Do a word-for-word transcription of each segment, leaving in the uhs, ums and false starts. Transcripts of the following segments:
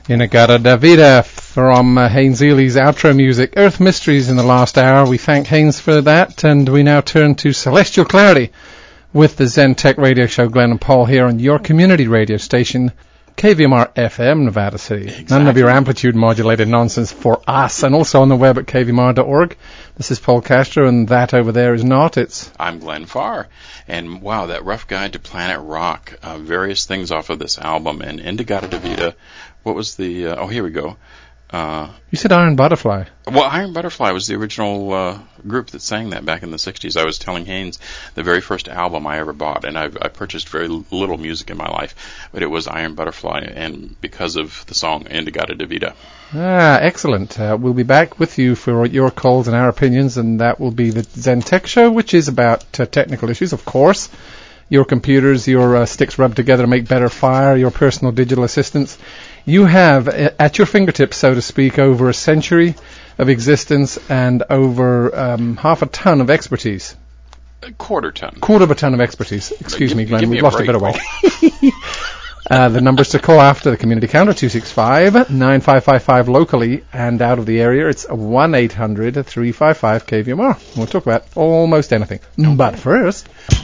In-A-Gadda-Da-Vida from uh, Haynes Ely's outro music, Earth Mysteries in the last hour. We thank Haynes for that, and we now turn to Celestial Clarity with the Zen Tech Radio Show. Glenn and Paul here on your community radio station, K V M R F M, Nevada City. Exactly. None of your amplitude modulated nonsense for us, and also on the web at k v m r dot org. This is Paul Castro, and that over there is not. It's I'm Glenn Farr. And wow, that Rough Guide to Planet Rock, uh, various things off of this album, and In-A-Gadda-Da-Vida. What was the, uh, oh, here we go. Uh, you said Iron Butterfly. Well, Iron Butterfly was the original uh, group that sang that back in the sixties. I was telling Haynes the very first album I ever bought, and I've, I purchased very little music in my life, but it was Iron Butterfly, and because of the song In-A-Gadda-Da-Vida. Ah, excellent. Uh, we'll be back with you for your calls and our opinions, and that will be the Zen Tech Show, which is about uh, technical issues, of course. Your computers, your uh, sticks rubbed together to make better fire, your personal digital assistants. You have, at your fingertips, so to speak, over a century of existence and over um, half a ton of expertise. A quarter ton. Quarter of a ton of expertise. Excuse give, me, Glenn, me we've a lost break, a bit of weight. uh, the numbers to call after the community counter, two six five, nine five five five locally, and out of the area, it's one eight hundred, three five five, K V M R. We'll talk about almost anything. Okay. But first...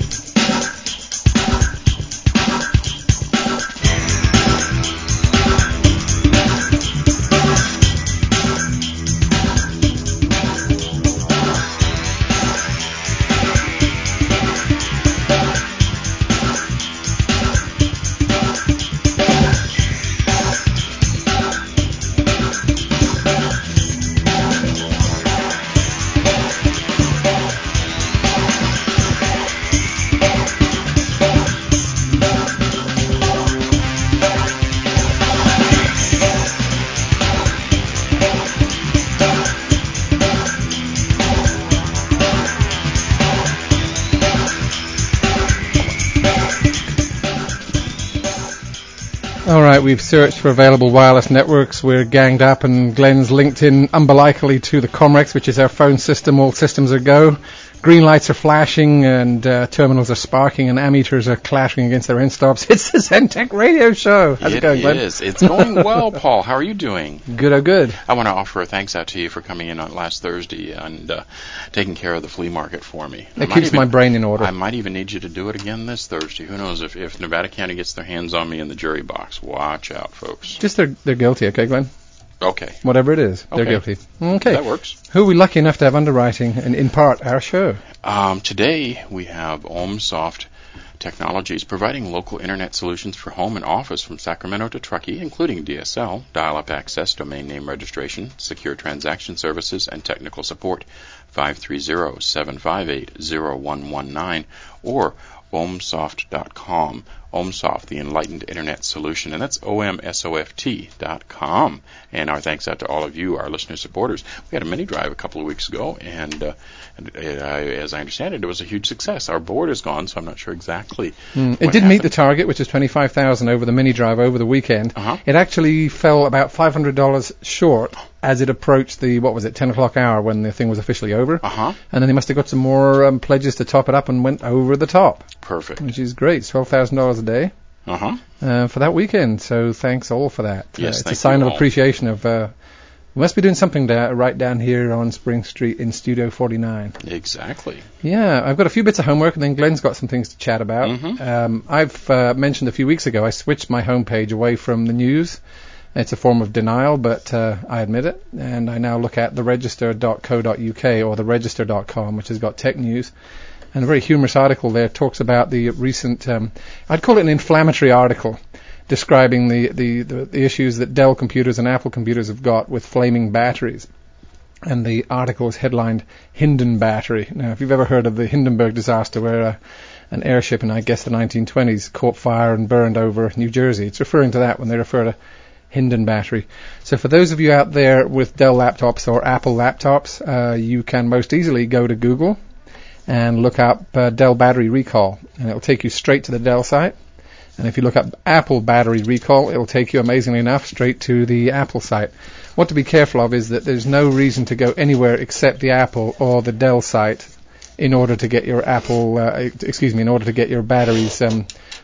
We've searched for available wireless networks. We're ganged up, and Glenn's linked in umbilically to the Comrex, which is our phone system. All systems are go. Green lights are flashing, and uh, terminals are sparking, and ammeters are clashing against their end stops. It's the Zen Tech Radio Show. How's it, it going, Glenn? It is. It's going well, Paul. How are you doing? Good, oh good. I want to offer a thanks out to you for coming in on last Thursday and uh, taking care of the flea market for me. It keeps even, my brain in order. I might even need you to do it again this Thursday. Who knows if, if Nevada County gets their hands on me in the jury box. Watch out, folks. Just they're, they're guilty, okay, Glenn? Okay. Whatever it is, okay. They're guilty. Okay. That works. Who are we lucky enough to have underwriting, and in part, our show? Um, today, we have OhmSoft Technologies, providing local internet solutions for home and office from Sacramento to Truckee, including D S L, dial-up access, domain name registration, secure transaction services, and technical support. five three zero, seven five eight, zero one one nine or ohmsoft dot com. OhmSoft, the enlightened internet solution, and that's O M S O F T dot com. And our thanks out to all of you, our listener supporters. We had a mini drive a couple of weeks ago, and, uh, and uh, as I understand it, it was a huge success. Our board is gone, so I'm not sure exactly. Mm. It did happened. meet the target, which is twenty-five thousand dollars over the mini drive over the weekend. Uh-huh. It actually fell about five hundred dollars short as it approached the, what was it, ten o'clock hour when the thing was officially over. Uh-huh. And then they must have got some more um, pledges to top it up and went over the top. Perfect. Which is great. twelve thousand dollars a day. Uh-huh. Uh, for that weekend. So thanks all for that. Yes, uh, it's thank a sign you of all. appreciation of, uh, we must be doing something da- right down here on Spring Street in Studio forty-nine. Exactly. Yeah, I've got a few bits of homework, and then Glenn's got some things to chat about. Mm-hmm. Um, I've uh, mentioned a few weeks ago I switched my homepage away from the news. It's a form of denial, but uh, I admit it, and I now look at the register dot co dot U K or the register dot com, which has got tech news. And a very humorous article there talks about the recent, um, I'd call it an inflammatory article, describing the, the, the, the issues that Dell computers and Apple computers have got with flaming batteries. And the article is headlined Hinden Battery. Now, if you've ever heard of the Hindenburg disaster, where uh, an airship in, I guess, the nineteen twenties caught fire and burned over New Jersey, it's referring to that when they refer to Hinden Battery. So for those of you out there with Dell laptops or Apple laptops, uh, you can most easily go to Google and look up uh, Dell Battery Recall, and it'll take you straight to the Dell site. And if you look up Apple Battery Recall, it'll take you, amazingly enough, straight to the Apple site. What to be careful of is that there's no reason to go anywhere except the Apple or the Dell site in order to get your Apple, uh, excuse me, in order to get your batteries um,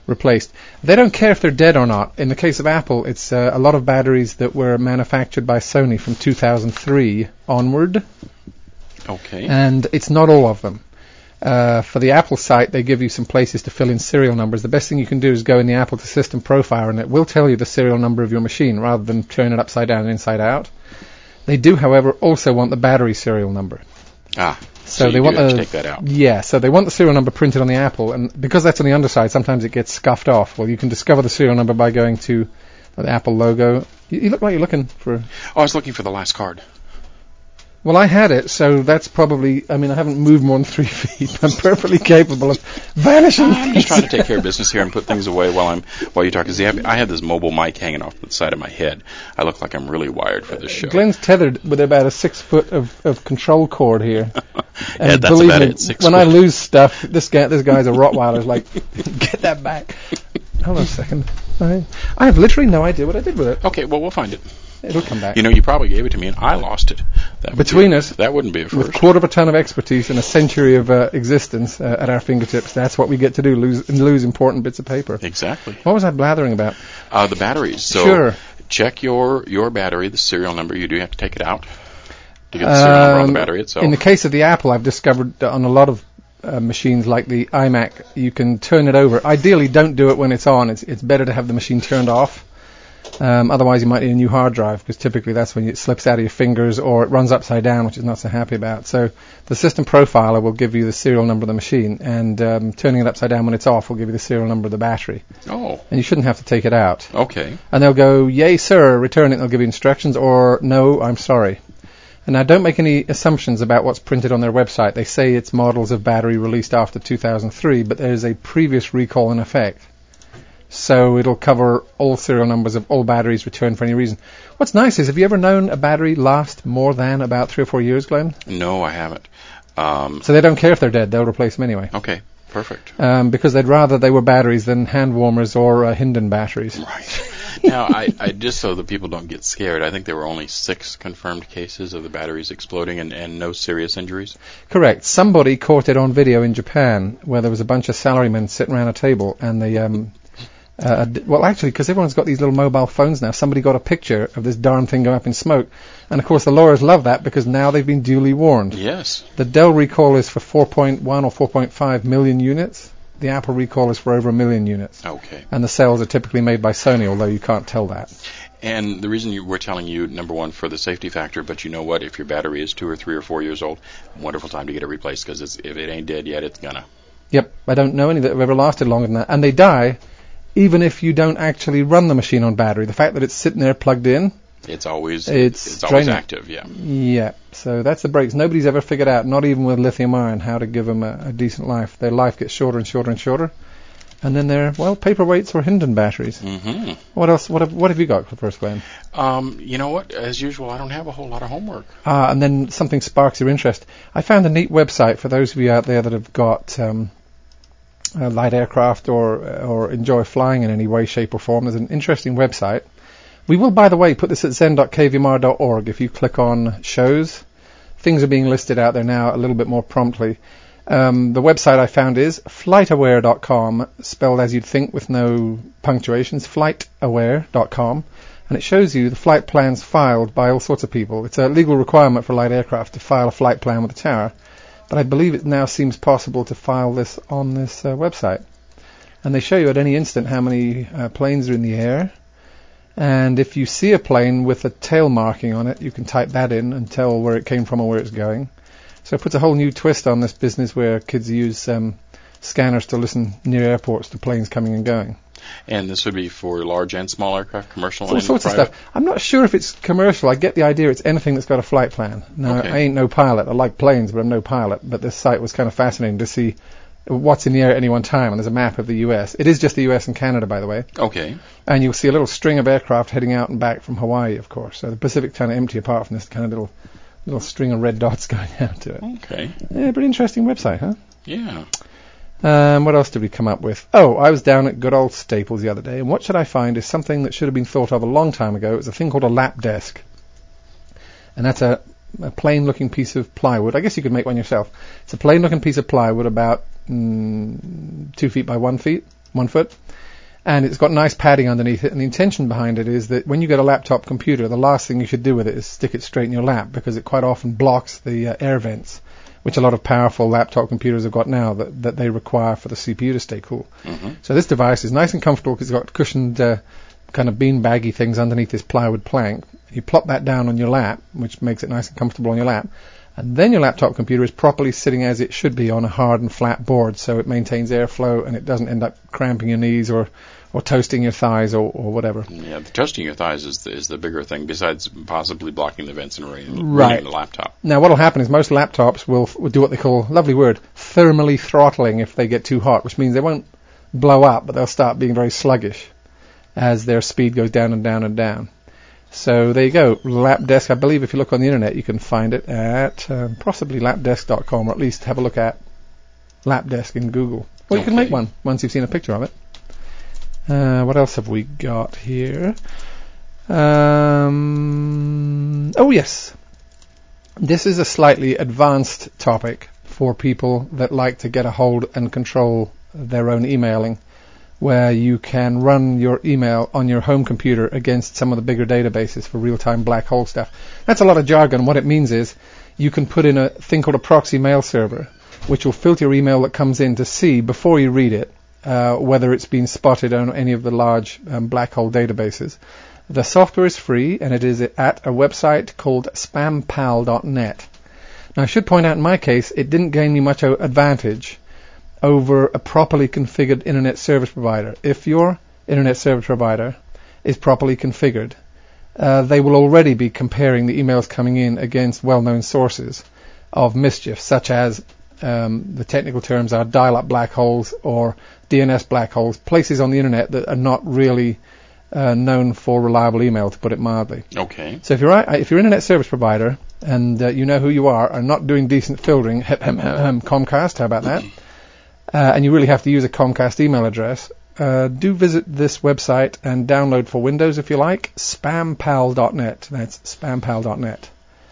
replaced. They don't care if they're dead or not. In the case of Apple, it's uh, a lot of batteries that were manufactured by Sony from two thousand three onward. Okay. And it's not all of them. Uh, for the Apple site, they give you some places to fill in serial numbers. The best thing you can do is go in the Apple to System Profiler, and it will tell you the serial number of your machine rather than turn it upside down and inside out. They do, however, also want the battery serial number. Ah. So, so you they do want have the, to take that out. Yeah, so they want the serial number printed on the Apple, and because that's on the underside, sometimes it gets scuffed off. Well, you can discover the serial number by going to the Apple logo. You, you look like you're looking for... Oh, I was looking for the last card. Well, I had it, so that's probably... I mean, I haven't moved more than three feet. I'm perfectly capable of vanishing. I'm just trying to take care of business here and put things away while I'm while you talk. Because I had this mobile mic hanging off the side of my head. I look like I'm really wired for this show. Glenn's tethered with about a six foot of, of control cord here. Yeah, and that's believe about me, it. Six when foot. I lose stuff, this guy, this guy's a Rottweiler. Is like, get that back. Hold on a second. I, I have literally no idea what I did with it. Okay, well, we'll find it. It'll come back. You know, you probably gave it to me and I lost it. That Between be, us, that wouldn't be a with first. a quarter of a ton of expertise and a century of uh, existence uh, at our fingertips, that's what we get to do, lose lose important bits of paper. Exactly. What was I blathering about? Uh, the batteries. So Sure. check your, your battery, the serial number. You do have to take it out to get the serial number on the Um, battery itself. In the case of the Apple, I've discovered that on a lot of uh, machines like the iMac, you can turn it over. Ideally, don't do it when it's on. It's it's better to have the machine turned off. Um, otherwise, you might need a new hard drive, because typically that's when it slips out of your fingers or it runs upside down, which is not so happy about. So the System Profiler will give you the serial number of the machine, and um, turning it upside down when it's off will give you the serial number of the battery. Oh, And you shouldn't have to take it out. okay. And they'll go, yay, sir, return it, and they'll give you instructions, or no, I'm sorry. And now don't make any assumptions about what's printed on their website. They say it's models of battery released after two thousand three, but there's a previous recall in effect. So it'll cover all serial numbers of all batteries returned for any reason. What's nice is, have you ever known a battery last more than about three or four years, Glenn? No, I haven't. Um, So they don't care if they're dead. They'll replace them anyway. okay, perfect. Um, because they'd rather they were batteries than hand warmers or uh, Hinden batteries. Right. Now, I, I just so that people don't get scared, I think there were only six confirmed cases of the batteries exploding and, and no serious injuries. Correct. Somebody caught it on video in Japan, where there was a bunch of salarymen sitting around a table, and they... Um, Uh, d- well, actually, because everyone's got these little mobile phones now, somebody got a picture of this darn thing going up in smoke. And, of course, the lawyers love that because now they've been duly warned. Yes. The Dell recall is for four point one or four point five million units. The Apple recall is for over a million units. Okay. And the sales are typically made by Sony, although you can't tell that. And the reason you, we're telling you, number one, for the safety factor, but you know what? If your battery is two or three or four years old, wonderful time to get it replaced, because if it ain't dead yet, it's gonna. Yep. I don't know any that have ever lasted longer than that. And they die even if you don't actually run the machine on battery. The fact that it's sitting there plugged in, It's always It's it's always draining. active, yeah. yeah. So that's the breaks. Nobody's ever figured out, not even with lithium ion, how to give them a, a decent life. Their life gets shorter and shorter and shorter. And then they're, well, paperweights or Hinden batteries. Mm-hmm. What else? What have, what have you got for first, Glenn? Um, you know what? As usual, I don't have a whole lot of homework. Ah, and then something sparks your interest. I found a neat website for those of you out there that have got um, uh, light aircraft or or enjoy flying in any way, shape, or form. There's an interesting website. We will, by the way, put this at zen dot k v m r dot org. If you click on shows, things are being listed out there now a little bit more promptly. Um, the website I found is flight aware dot com, spelled as you'd think with no punctuations, flight aware dot com, and it shows you the flight plans filed by all sorts of people. It's a legal requirement for light aircraft to file a flight plan with the tower, but I believe it now seems possible to file this on this uh, website. And they show you at any instant how many uh, planes are in the air, and if you see a plane with a tail marking on it, you can type that in and tell where it came from or where it's going. So it puts a whole new twist on this business where kids use um, scanners to listen near airports to planes coming and going. And this would be for large and small aircraft, commercial All and sorts private? of stuff. I'm not sure if it's commercial. I get the idea it's anything that's got a flight plan. Now, Okay. I ain't no pilot. I like planes, but I'm no pilot. But this site was kind of fascinating to see what's in the air at any one time. And there's a map of the U S. It is just the U S and Canada, by the way. Okay. And you'll see a little string of aircraft heading out and back from Hawaii, of course. So the Pacific's kind of empty apart from this kind of little little string of red dots going out to it. Okay. Yeah, pretty interesting website, huh? Yeah. Um, what else did we come up with? Oh, I was down at good old Staples the other day, and what should I find is something that should have been thought of a long time ago. It's a thing called a lap desk. And that's a, a plain-looking piece of plywood. I guess you could make one yourself. It's a plain-looking piece of plywood about mm, two feet by one feet, one foot. And it's got nice padding underneath it, and the intention behind it is that when you get a laptop computer, the last thing you should do with it is stick it straight in your lap, because it quite often blocks the uh, air vents, which a lot of powerful laptop computers have got now that, that they require for the C P U to stay cool. Mm-hmm. So this device is nice and comfortable because it's got cushioned uh, kind of bean-baggy things underneath this plywood plank. You plop that down on your lap, which makes it nice and comfortable on your lap, and then your laptop computer is properly sitting as it should be on a hard and flat board, so it maintains airflow and it doesn't end up cramping your knees or, or toasting your thighs or, or whatever. Yeah, the toasting your thighs is the, is the bigger thing, besides possibly blocking the vents and ruining right. the laptop. Now, what will happen is most laptops will, will do what they call, lovely word, thermally throttling if they get too hot, which means they won't blow up, but they'll start being very sluggish as their speed goes down and down and down. So there you go, Lapdesk. I believe if you look on the internet, you can find it at uh, possibly lapdesk dot com, or at least have a look at Lapdesk in Google. Or you okay. can make one once you've seen a picture of it. Uh, what else have we got here? Um, oh, yes. This is a slightly advanced topic for people that like to get a hold and control their own emailing, where you can run your email on your home computer against some of the bigger databases for real-time black hole stuff. That's a lot of jargon. What it means is you can put in a thing called a proxy mail server, which will filter your email that comes in to see, before you read it, uh, whether it's been spotted on any of the large um, black hole databases. The software is free, and it is at a website called spam pal dot net. Now, I should point out, in my case, it didn't gain me much advantage over a properly configured internet service provider. If your internet service provider is properly configured, uh, they will already be comparing the emails coming in against well-known sources of mischief, such as um, the technical terms are dial-up black holes or D N S black holes, places on the internet that are not really uh, known for reliable email, to put it mildly. Okay. So if you're if your internet service provider and uh, you know who you are are not doing decent filtering, Comcast, how about that? Uh, and you really have to use a Comcast email address, uh, do visit this website and download for Windows, if you like, spam pal dot net. That's spam pal dot net.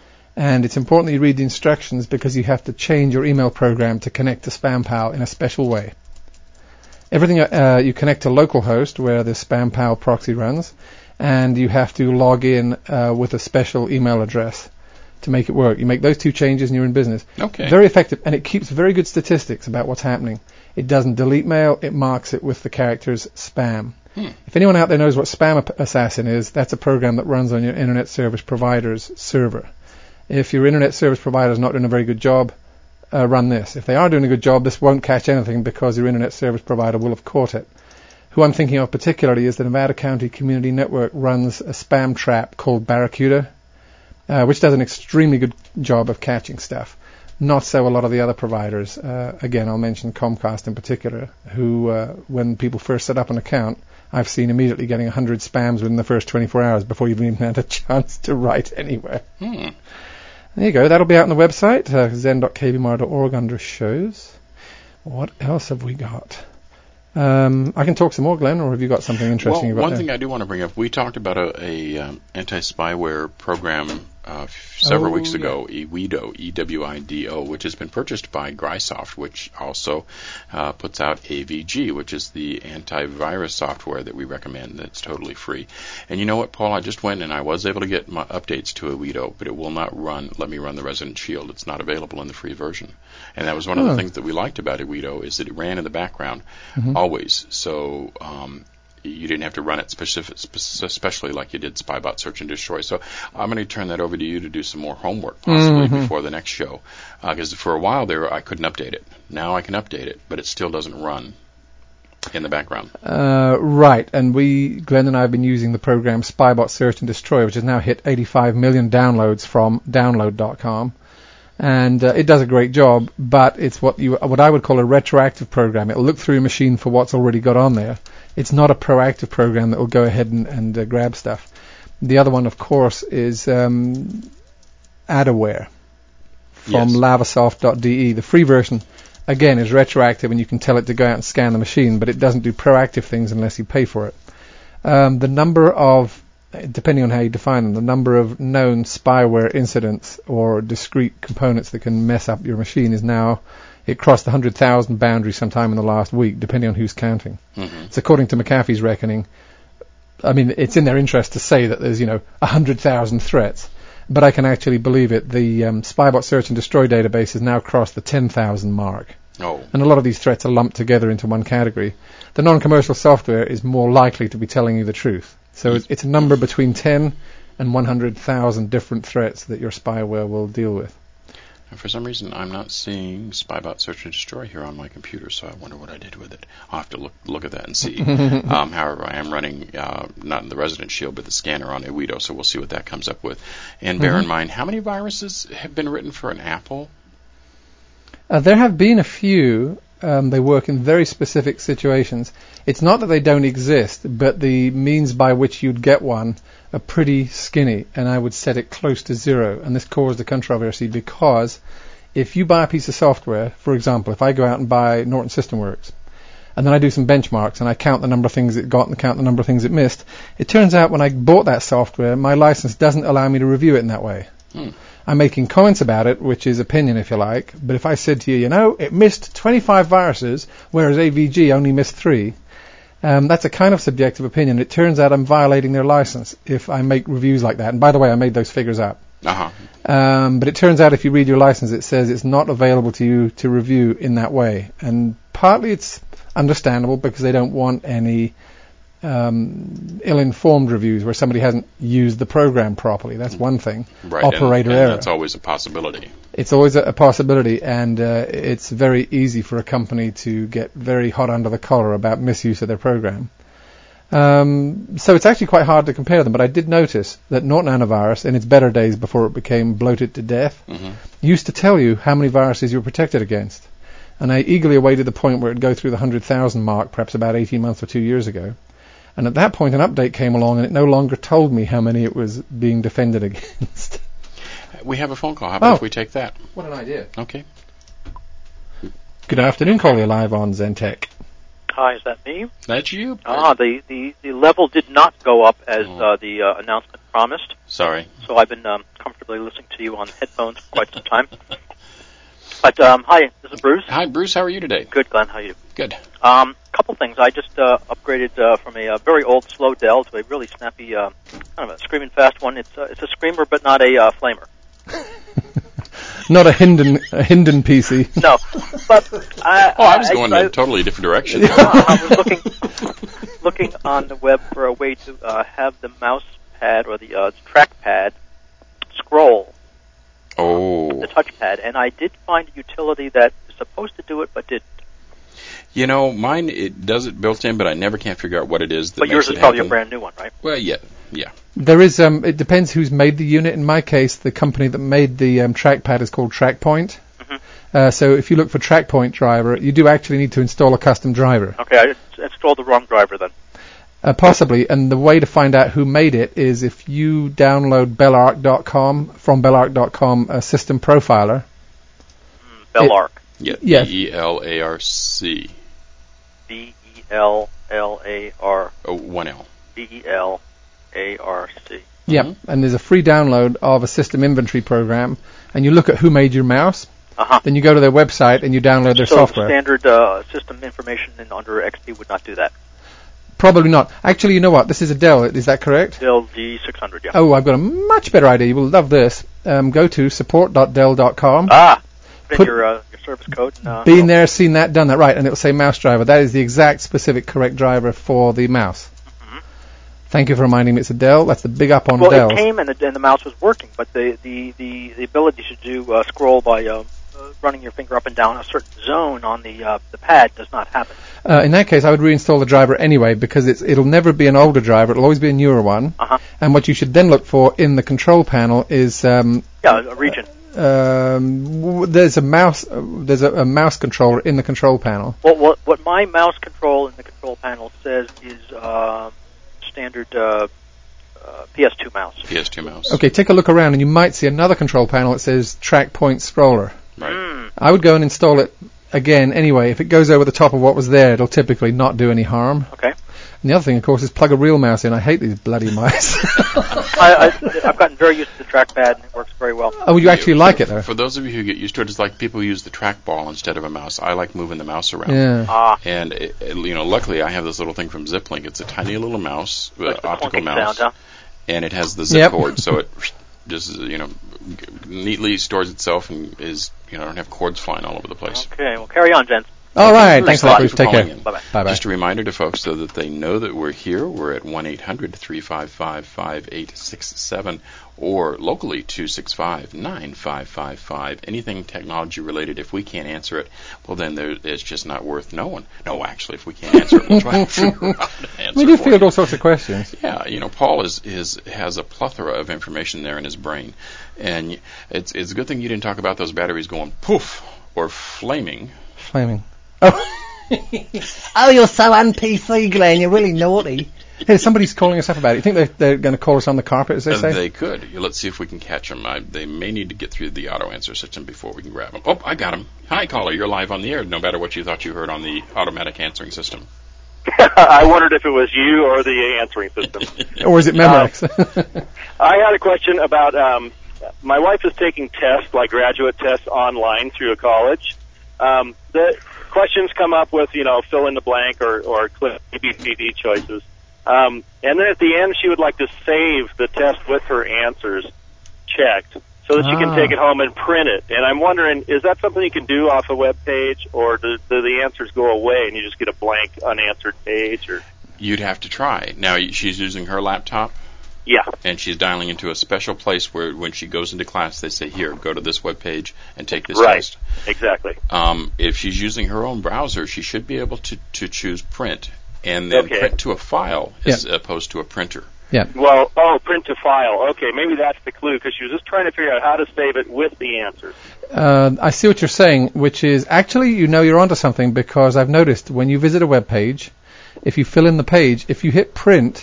And it's important that you read the instructions, because you have to change your email program to connect to SpamPal in a special way. Everything uh, you connect to localhost, where the SpamPal proxy runs, and you have to log in uh, with a special email address to make it work. You make those two changes and you're in business. Okay. Very effective, and it keeps very good statistics about what's happening. It doesn't delete mail, it marks it with the characters spam. Hmm. If anyone out there knows what Spam Assassin is, that's a program that runs on your internet service provider's server. If your internet service provider is not doing a very good job, uh, run this. If they are doing a good job, this won't catch anything, because your internet service provider will have caught it. Who I'm thinking of particularly is the Nevada County Community Network runs a spam trap called Barracuda, Uh, which does an extremely good job of catching stuff. Not so a lot of the other providers. Uh, again, I'll mention Comcast in particular, who, uh, when people first set up an account, I've seen immediately getting one hundred spams within the first twenty-four hours before you've even had a chance to write anywhere. Hmm. There you go. That'll be out on the website, uh, zen dot k b m r dot org, under shows. What else have we got? Um, I can talk some more, Glenn, or have you got something interesting well, about one there? thing I do want to bring up, we talked about a, a um, anti-spyware program uh, f- several Oh, weeks yeah. ago, eWido, E W I D O, which has been purchased by Grysoft, which also uh, puts out A V G, which is the antivirus software that we recommend that's totally free. And you know what, Paul? I just went and I was able to get my updates to eWido, but it will not run. Let me run the Resident Shield. It's not available in the free version. And that was one of Oh. the things that we liked about eWido, is that it ran in the background Mhm. always. So um, you didn't have to run it specific, spe- especially like you did Spybot Search and Destroy. So I'm going to turn that over to you to do some more homework, possibly Mhm. before the next show, because uh, for a while there I couldn't update it. Now I can update it, but it still doesn't run in the background. Uh, right, and we, Glenn and I, have been using the program Spybot Search and Destroy, which has now hit eighty-five million downloads from download dot com. And uh, it does a great job, but it's what you what I would call a retroactive program. It'll look through your machine for what's already got on there. It's not a proactive program that will go ahead and, and uh, grab stuff. The other one, of course, is um, Adaware from Yes. lavasoft dot d e. The free version, again, is retroactive, and you can tell it to go out and scan the machine, but it doesn't do proactive things unless you pay for it. Um, the number of depending on how you define them, the number of known spyware incidents or discrete components that can mess up your machine is now it crossed the one hundred thousand boundary sometime in the last week, depending on who's counting. Mm-hmm. So according to McAfee's reckoning, I mean, it's in their interest to say that there's, you know, one hundred thousand threats, but I can actually believe it. The um, Spybot Search and Destroy database has now crossed the ten thousand mark. Oh. And a lot of these threats are lumped together into one category. The non-commercial software is more likely to be telling you the truth. So it's, it's a number between ten and one hundred thousand different threats that your spyware will deal with. And for some reason, I'm not seeing Spybot Search and Destroy here on my computer, so I wonder what I did with it. I'll have to look look at that and see. um, however, I am running, uh, not in the Resident Shield, but the scanner on Ewido, so we'll see what that comes up with. And bear mm-hmm. in mind, how many viruses have been written for an Apple? Uh, there have been a few. Um, they work in very specific situations. It's not that they don't exist, but the means by which you'd get one are pretty skinny, and I would set it close to zero. And this caused a controversy because if you buy a piece of software, for example, if I go out and buy Norton System Works, and then I do some benchmarks and I count the number of things it got and count the number of things it missed, it turns out when I bought that software, my license doesn't allow me to review it in that way. Hmm. I'm making comments about it, which is opinion, if you like. But if I said to you, you know, it missed twenty-five viruses, whereas A V G only missed three, um, that's a kind of subjective opinion. It turns out I'm violating their license if I make reviews like that. And by the way, I made those figures up. Uh-huh. Um, but it turns out if you read your license, it says it's not available to you to review in that way. And partly it's understandable because they don't want any Um, ill-informed reviews where somebody hasn't used the program properly. That's one thing. Right, Operator and, and error. That's always a possibility. It's always a, a possibility, and uh, it's very easy for a company to get very hot under the collar about misuse of their program. Um, so it's actually quite hard to compare them, but I did notice that Norton Antivirus, in its better days before it became bloated to death, mm-hmm. used to tell you how many viruses you were protected against. And I eagerly awaited the point where it would go through the one hundred thousand mark, perhaps about eighteen months or two years ago. And at that point, an update came along, and it no longer told me how many it was being defended against. We have a phone call. How about oh. if we take that? What an idea. Okay. Good afternoon, Collier Live on Zentech. Hi, is that me? That's you. Ah, the, the, the level did not go up as oh. uh, the uh, announcement promised. Sorry. So I've been um, comfortably listening to you on headphones for quite some time. But, um, hi, this is Bruce. Hi, Bruce. How are you today? Good, Glenn. How are you? Good. Um, couple things. I just uh, upgraded uh, from a, a very old slow Dell to a really snappy, uh, kind of a screaming fast one. It's uh, it's a screamer, but not a uh, flamer. Not a Hinden a Hinden P C. No, but I, oh, I was going I, in a totally different direction. I was looking looking on the web for a way to uh, have the mouse pad or the uh, trackpad scroll. Oh. The touchpad, and I did find a utility that is supposed to do it, but didn't. You know, mine, it does it built in, but I never can figure out what it is that But makes yours it is probably happen. a brand new one, right? Well, yeah, yeah. There is, um, it depends who's made the unit. In my case, the company that made the um, trackpad is called TrackPoint. Mm-hmm. Uh, so if you look for TrackPoint driver, you do actually need to install a custom driver. Okay, I just installed the wrong driver then. Uh, possibly, and the way to find out who made it is if you download Belarc dot com from Belarc dot com a system profiler. Mm, Belarc. Yeah, yeah. B E L A R C. B E L L A R. Oh, one L. B E L A R C. Yeah, mm-hmm. And there's a free download of a system inventory program, and you look at who made your mouse. Uh-huh. Then you go to their website and you download their so software. So standard uh, system information in under X P would not do that? Probably not. Actually, you know what? This is a Dell. Is that correct? Dell G six hundred, yeah. Oh, I've got a much better idea. You will love this. Um, go to support dot dell dot com. Ah, put, put in your, uh, your service code. And, uh, been there, seen that, done that. Right, and it will say mouse driver. That is the exact specific correct driver for the mouse. Mm-hmm. Thank you for reminding me it's a Dell. That's the big up on well, Dell. Well, it came and the, and the mouse was working, but the, the, the, the ability to do uh, scroll by uh, uh, running your finger up and down a certain zone on the uh, the pad does not happen. Uh, in that case, I would reinstall the driver anyway because it's, it'll never be an older driver. It'll always be a newer one. Uh-huh. And what you should then look for in the control panel is um, yeah, a region. Um, w- there's a mouse. Uh, there's a, a mouse controller in the control panel. Well, what what my mouse control in the control panel says is uh, standard uh, uh, P S two mouse. P S two mouse. Okay, take a look around, and you might see another control panel that says Track Point Scroller. Right. Mm. I would go and install it again anyway. If it goes over the top of what was there, it'll typically not do any harm. Okay. And the other thing, of course, is plug a real mouse in. I hate these bloody mice. I, I, I've gotten very used to the trackpad, and it works very well. Oh, you actually for, like it, though? For those of you who get used to it, it's like people use the trackball instead of a mouse. I like moving the mouse around. Yeah. Ah. And, it, it, you know, luckily I have this little thing from ZipLink. It's a tiny little mouse, uh, Like the optical clunking mouse, sound, huh? and it has the zip Yep. cord, so it just, you know, neatly stores itself and is, you know, don't have cords flying all over the place. Okay, well, carry on, gents. All right. Bruce, Thanks a lot, thank you Bruce. for Take care. calling in. Bye-bye. Bye-bye. Just a reminder to folks so that they know that we're here. We're at one eight hundred three five five five eight six seven or locally two six five nine five five five. Anything technology related, if we can't answer it, well, then there, it's just not worth knowing. No, actually, if we can't answer it, we'll try to figure out how to answer We do it for field you. all sorts of questions. Yeah, you know, Paul is, is has a plethora of information there in his brain. And it's, it's a good thing you didn't talk about those batteries going poof or flaming. Flaming. Oh. Oh, you're so un-P C, Glenn. You're really naughty. Hey, somebody's calling us up about it. You think they're, they're going to call us on the carpet, as they Uh, say? they could. Yeah, let's see if we can catch them. I, they may need to get through the auto answer system before we can grab them. Oh, I got him. Hi, caller. You're live on the air, no matter what you thought you heard on the automatic answering system. I wondered if it was you or the answering system. Or is it Memorex? I had a question about, um, my wife is taking tests, like graduate tests, online through a college. Um, the questions come up with, you know, fill in the blank or, or click A B C D choices. Um, and then at the end, she would like to save the test with her answers checked so that she Ah. can take it home and print it. And I'm wondering, is that something you can do off a web page, or do, do the answers go away and you just get a blank, unanswered page? Or You'd have to try. Now, she's using her laptop, yeah, and she's dialing into a special place where when she goes into class, they say, here, go to this web page and take this right, test. exactly. Um, if she's using her own browser, she should be able to, to choose print and then Okay. print to a file as opposed to a printer. Yeah. Well, oh, print to file. Okay, maybe that's the clue, because she was just trying to figure out how to save it with the answers. Uh, I see what you're saying, which is actually, you know, you're onto something, because I've noticed when you visit a web page, if you fill in the page, if you hit print,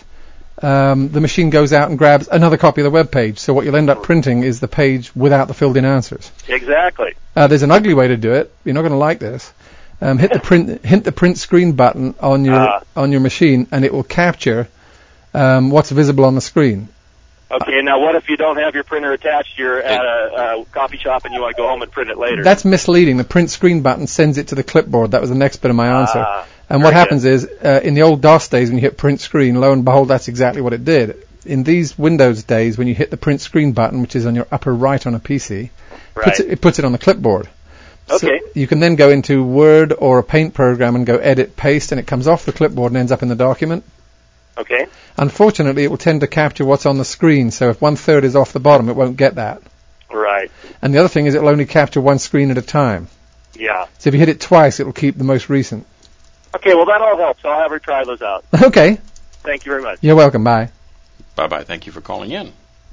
um, the machine goes out and grabs another copy of the web page. So what you'll end up printing is the page without the filled in answers. Exactly. Uh, there's an ugly way to do it. You're not going to like this. Um, hit the print, hit the print screen button on your Ah. on your machine, and it will capture um, what's visible on the screen. Okay, now what if you don't have your printer attached, you're at a, a coffee shop and you want to go home and print it later? That's misleading. The print screen button sends it to the clipboard. That was the next bit of my answer. Ah, and what very happens is, uh, in the old DOS days, when you hit print screen, lo and behold, that's exactly what it did. In these Windows days, when you hit the print screen button, which is on your upper right on a P C, right. puts it, it puts it on the clipboard. Okay. So you can then go into Word or a Paint program and go edit, paste, and it comes off the clipboard and ends up in the document. Okay. Unfortunately, it will tend to capture what's on the screen, so if one third is off the bottom, it won't get that. Right. And the other thing is it will only capture one screen at a time. Yeah. So if you hit it twice, it will keep the most recent. Okay, well, that all helps. I'll have her try those out. Okay. Thank you very much. You're welcome. Bye. Bye-bye. Thank you for calling in.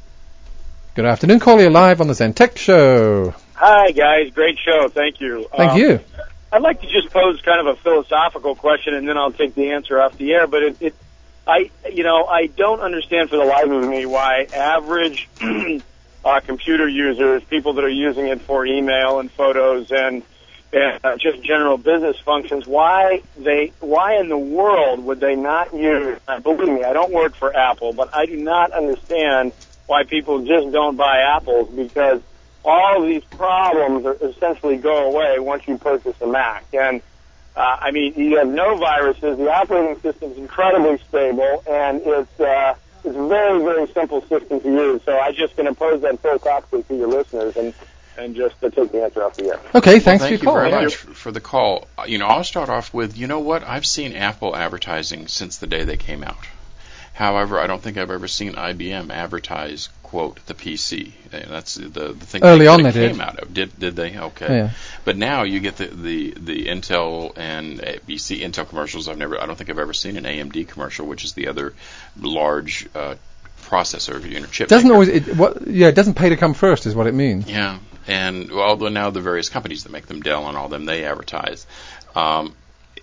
Good afternoon. Call you live on the Zen Tech Show. Hi, guys. Great show. Thank you. Thank Um, you. I'd like to just pose kind of a philosophical question, and then I'll take the answer off the air. But it, it I, you know, I don't understand for the life of me why average uh, computer users, people that are using it for email and photos and, and uh, just general business functions, why they, why in the world would they not use? Uh, believe me, I don't work for Apple, but I do not understand why people just don't buy Apples, because all of these problems are essentially go away once you purchase a Mac. And, uh, I mean, you have no viruses, the operating system is incredibly stable, and it's, uh, it's a very, very simple system to use. So I'm just going to pose that philosophically to your listeners and, and just uh, take the answer off the air. Okay, thanks well, thank for your call. you very Bye. much for, for the call. Uh, You know, I'll start off with, you know what? I've seen Apple advertising since the day they came out. However, I don't think I've ever seen I B M advertise, quote, the P C. Uh, That's the, the thing Early that on it they came did. out of. Did did they? Okay. Yeah. But now you get the, the, the Intel and uh, you see Intel commercials. I've never, I don't think I've ever seen an A M D commercial, which is the other large uh, processor, you know, chip. Doesn't maker. always. It, what, yeah, it doesn't pay to come first, is what it means. Yeah, and although now the various companies that make them, Dell and all them, they advertise. Um,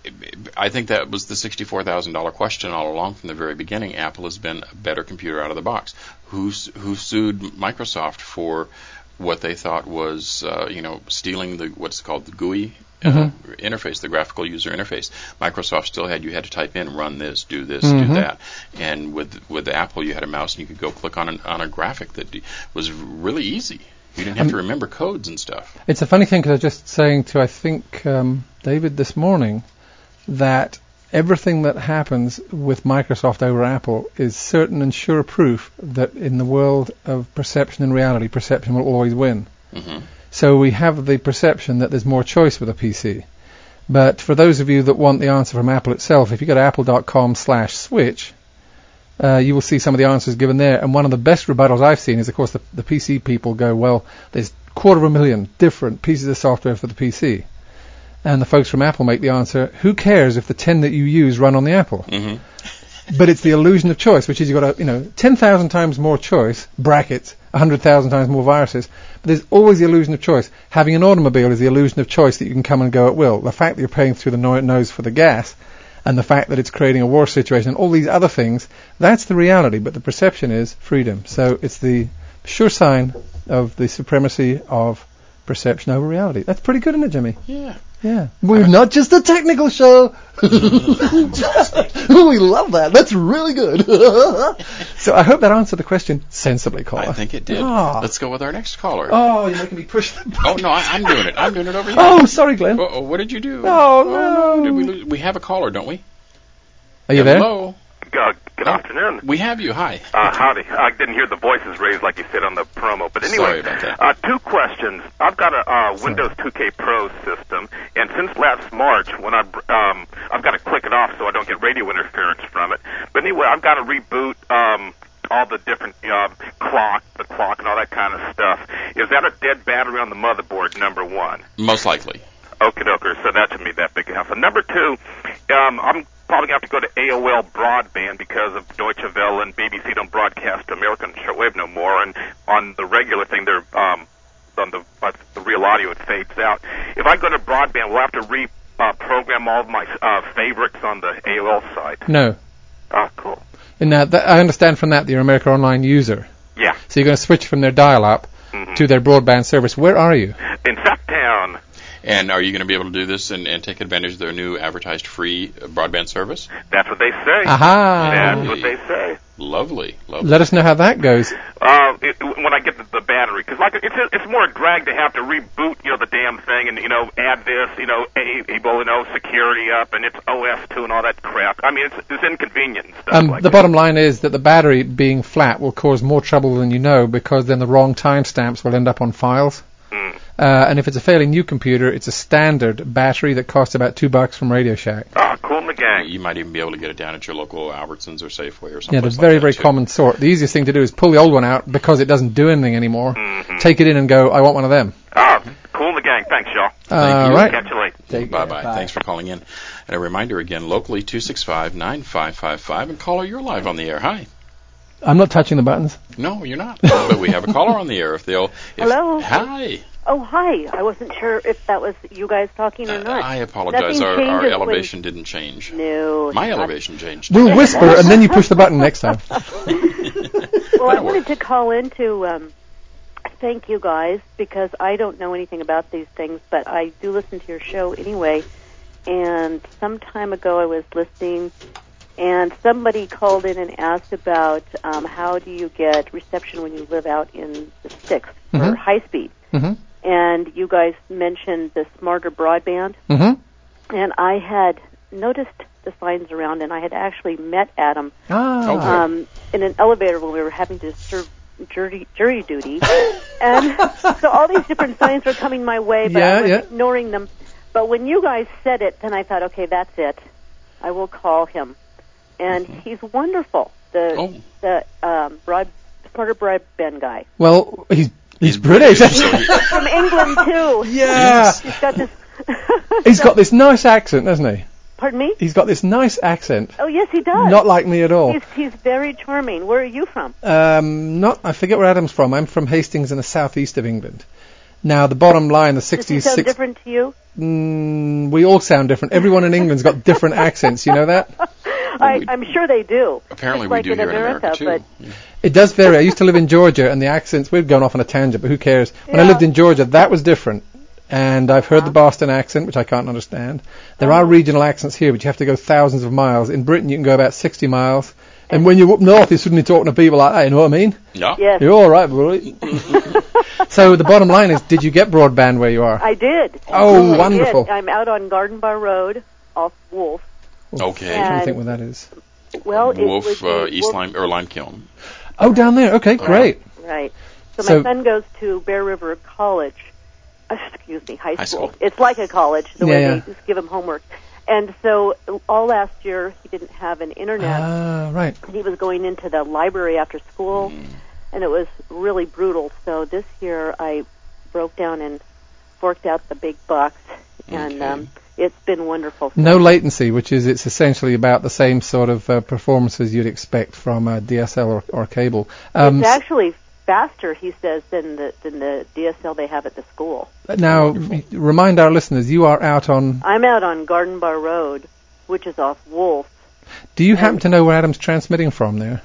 I think that was the sixty-four thousand dollars question all along from the very beginning. Apple has been a better computer out of the box. Who who sued Microsoft for what they thought was, uh, you know, stealing the what's called the G U I uh, Mm-hmm. interface, the graphical user interface. Microsoft still had, you had to type in, run this, do this, Mm-hmm. do that. And with with Apple, you had a mouse and you could go click on an, on a graphic that d- was really easy. You didn't have Um, to remember codes and stuff. It's a funny thing because I was just saying to, I think, um, David this morning, that everything that happens with Microsoft over Apple is certain and sure proof that in the world of perception and reality, perception will always win. hmm So we have the perception that there's more choice with a P C. But for those of you that want the answer from Apple itself, if you go to apple.com slash switch, uh, you will see some of the answers given there. And one of the best rebuttals I've seen is, of course, the, the P C people go, well, there's quarter of a million different pieces of software for the P C. And the folks from Apple make the answer, who cares if the ten that you use run on the Apple? hmm But it's the illusion of choice, which is you've got, a, you know, ten thousand times more choice, brackets, one hundred thousand times more viruses, but there's always the illusion of choice. Having an automobile is the illusion of choice that you can come and go at will. The fact that you're paying through the no- nose for the gas, and the fact that it's creating a war situation, and all these other things, that's the reality, but the perception is freedom. So it's the sure sign of the supremacy of perception over reality. That's pretty good, isn't it, Jimmy? Yeah. Yeah. We're not just a technical show. We love that. That's really good. So I hope that answered the question sensibly, caller. I think it did. Ah. Let's go with our next caller. Oh, you're making me push the Oh, no, I, I'm doing it. I'm doing it over here. Oh, sorry, Glenn. Uh-oh, what did you do? Oh, no. Did we lose? We have a caller, don't we? Are you there? Hello. Uh, good Oh. afternoon. We have you. Hi. Uh, howdy. I didn't hear the voices raised like you said on the promo, but anyway, Sorry about that. Uh, two questions. I've got a uh, Windows two K Pro system, and since last March, when I um, I've got to click it off so I don't get radio interference from it. But anyway, I've got to reboot um, all the different uh, clock, the clock, and all that kind of stuff. Is that a dead battery on the motherboard? Number one. Most likely. Okay, doker. So that should be that big enough. And number two, um, I'm probably going to have to go to A O L broadband because of Deutsche Welle and B B C don't broadcast American shortwave no more. And on the regular thing, they're um, on the uh, the real audio, it fades out. If I go to broadband, we'll have to re uh, program all of my uh, favorites on the A O L site. No. Oh, cool. And uh, that, I understand from that that you're an America Online user. Yeah. So you're going to switch from their dial-up Mhm. to their broadband service. Where are you? In Sacktown. And are you going to be able to do this and, and take advantage of their new advertised free broadband service? That's what they say. Aha! That's what they say. Lovely, lovely. Let us know how that goes. Uh, it, when I get the, the battery, because like it's a, it's more a drag to have to reboot, you know, the damn thing, and you know, add this, you know, able, you know, security up, and it's O S two and all that crap. I mean, it's, it's inconvenient and stuff Um, like the that. bottom line is that the battery being flat will cause more trouble than you know, because then the wrong timestamps will end up on files. Mm. Uh, and if it's a fairly new computer, it's a standard battery that costs about two bucks from Radio Shack. Ah, cool in the gang. You might even be able to get it down at your local Albertsons or Safeway or something. Yeah, the like very, that, very too. common sort. The easiest thing to do is pull the old one out because it doesn't do anything anymore. Mm-hmm. Take it in and go, I want one of them. Ah, cool in the gang. Thanks, y'all. Thank All you. right. Catch you later. Take Bye care. bye. Thanks for calling in. And a reminder again, locally two six five nine five five five, and caller, you're live on the air. Hi. I'm not touching the buttons. No, you're not. But we have a caller on the air. If they'll. If, Hello? Hi. Oh, hi. I wasn't sure if that was you guys talking or Uh, not. I apologize. Nothing Our, our changes when- elevation didn't change. No. My it's not. elevation changed. We'll whisper and then you push the button next time. Well, I wanted to call in to um, thank you guys because I don't know anything about these things, but I do listen to your show anyway. And some time ago I was listening, and somebody called in and asked about um, how do you get reception when you live out in the sticks for Mhm. high speed. Mm-hmm. And you guys mentioned the smarter broadband. Mm-hmm. And I had noticed the signs around, and I had actually met Adam Ah. Okay. um, in an elevator when we were having to serve jury, jury duty. And so all these different signs were coming my way, but Yeah, I was yeah. ignoring them. But when you guys said it, then I thought, okay, that's it. I will call him. And he's wonderful, the Oh. the um, broad, smarter broadband guy. Well, he's he's, He's British. British, so he- From England, too. Yeah. He's got this... He's got this nice accent, hasn't he? Pardon me? He's got this nice accent. Oh, yes, he does. Not like me at all. He's, he's very charming. Where are you from? Um, not. I forget where Adam's from. I'm from Hastings in the southeast of England. Now, the bottom line, the Does he sixties, sound six, different to you? mm, we all sound different. Everyone in England's got different accents. You know that? I, we, I'm sure they do. Apparently, Just we like do in here America, in America too. but It does vary. I used to live in Georgia, and the accents, we've gone off on a tangent, but who cares? When I Yeah. lived in Georgia, that was different. And I've heard Uh-huh. the Boston accent, which I can't understand. There Uh-huh. are regional accents here, but you have to go thousands of miles. In Britain, you can go about sixty miles. And when you're up north, you're suddenly talking to people like that, you know what I mean? Yeah. yes, You're all right, boy. So the bottom line is, did you get broadband where you are? I did. Oh, I wonderful. did. I'm out on Garden Bar Road off Wolf. Okay. I'm trying to And- think where that is. Well, it Wolf, would be uh, East Wolf- Lime or Lime Kiln. Oh, down there. Okay, great. Right. So, So- my son goes to Bear River College. uh, Excuse me, high, High school. school. It's like a college, the Yeah, way yeah. they just give him homework. And so all last year he didn't have an internet. Ah, right. And he was going into the library after school, Mm. and it was really brutal. So this year I broke down and forked out the big bucks, and Okay. um, it's been wonderful. No latency, which is it's essentially about the same sort of uh, performances you'd expect from a D S L or, or cable. Um, It's actually faster, he says, than the than the D S L they have at the school. now, r- remind our listeners, you are out on. I'm out on Garden Bar Road, which is off Wolf. Do you happen to know where Adam's transmitting from there?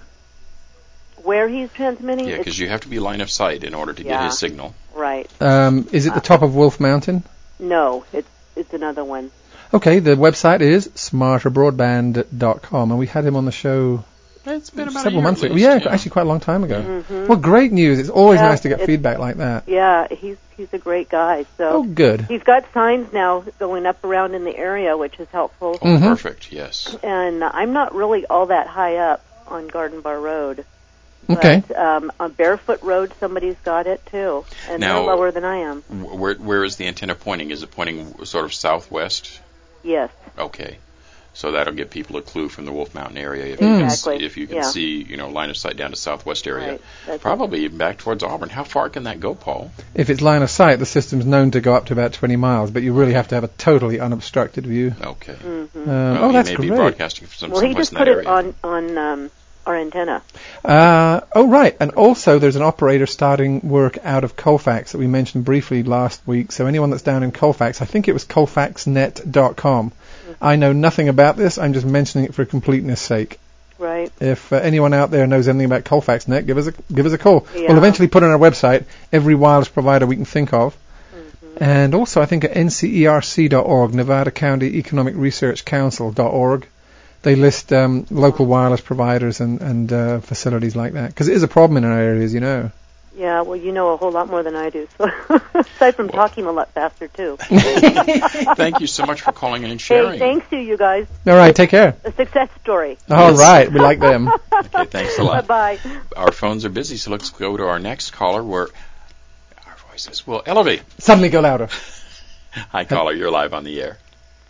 Where he's transmitting? Yeah, it's- because you have to be line of sight in order to get Yeah. his signal. right. Um, is it the top of Wolf Mountain? No, it's it's another one. Okay, the website is smarter broadband dot com, and we had him on the show It's been about several a year months at ago. least, Yeah, yeah. actually quite a long time ago. Mhm. Well, great news. It's always Yeah, nice to get it's- feedback like that. Yeah, he's he's a great guy. So Oh, good. he's got signs now going up around in the area, which is helpful. Oh, Mhm. perfect. Yes. And I'm not really all that high up on Garden Bar Road. Okay. But, um, on Barefoot Road, somebody's got it too, and Now- they're lower than I am. Wh- Where where is the antenna pointing? Is it pointing sort of southwest? Yes. Okay. So that'll give people a clue from the Wolf Mountain area if you can Exactly. see, if you can Yeah. see, you know, line of sight down to southwest area. Right. That's Probably even back towards Auburn. How far can that go, Paul? If it's line of sight, the system's known to go up to about twenty miles, but you really have to have a totally unobstructed view. Okay. hmm Um, Well, oh, he that's may great. be broadcasting from some, Well, he someplace just in put that it area. on on um, our antenna. Uh, oh, right. And also, there's an operator starting work out of Colfax that we mentioned briefly last week. So anyone that's down in Colfax, I think it was colfax net dot com. I know nothing about this. I'm just mentioning it for completeness' sake. Right. If uh, anyone out there knows anything about Colfax Net, give us a give us a call. Yeah. We'll eventually put on our website every wireless provider we can think of. And also, I think at N C E R C dot org, Nevada County Economic Research Council dot org, they list um, local wireless providers and, and uh, facilities like that. Because it is a problem in our areas, you know. Yeah, well, you know a whole lot more than I do. So aside from talking a lot faster, too. Thank you so much for calling in and sharing. Hey, thanks to you guys. All right, take care. A success story. All right, we like them. Okay, thanks a lot. Bye-bye. Our phones are busy, so let's go to our next caller where our voices will elevate. Suddenly go louder. Hi, caller. You're live on the air.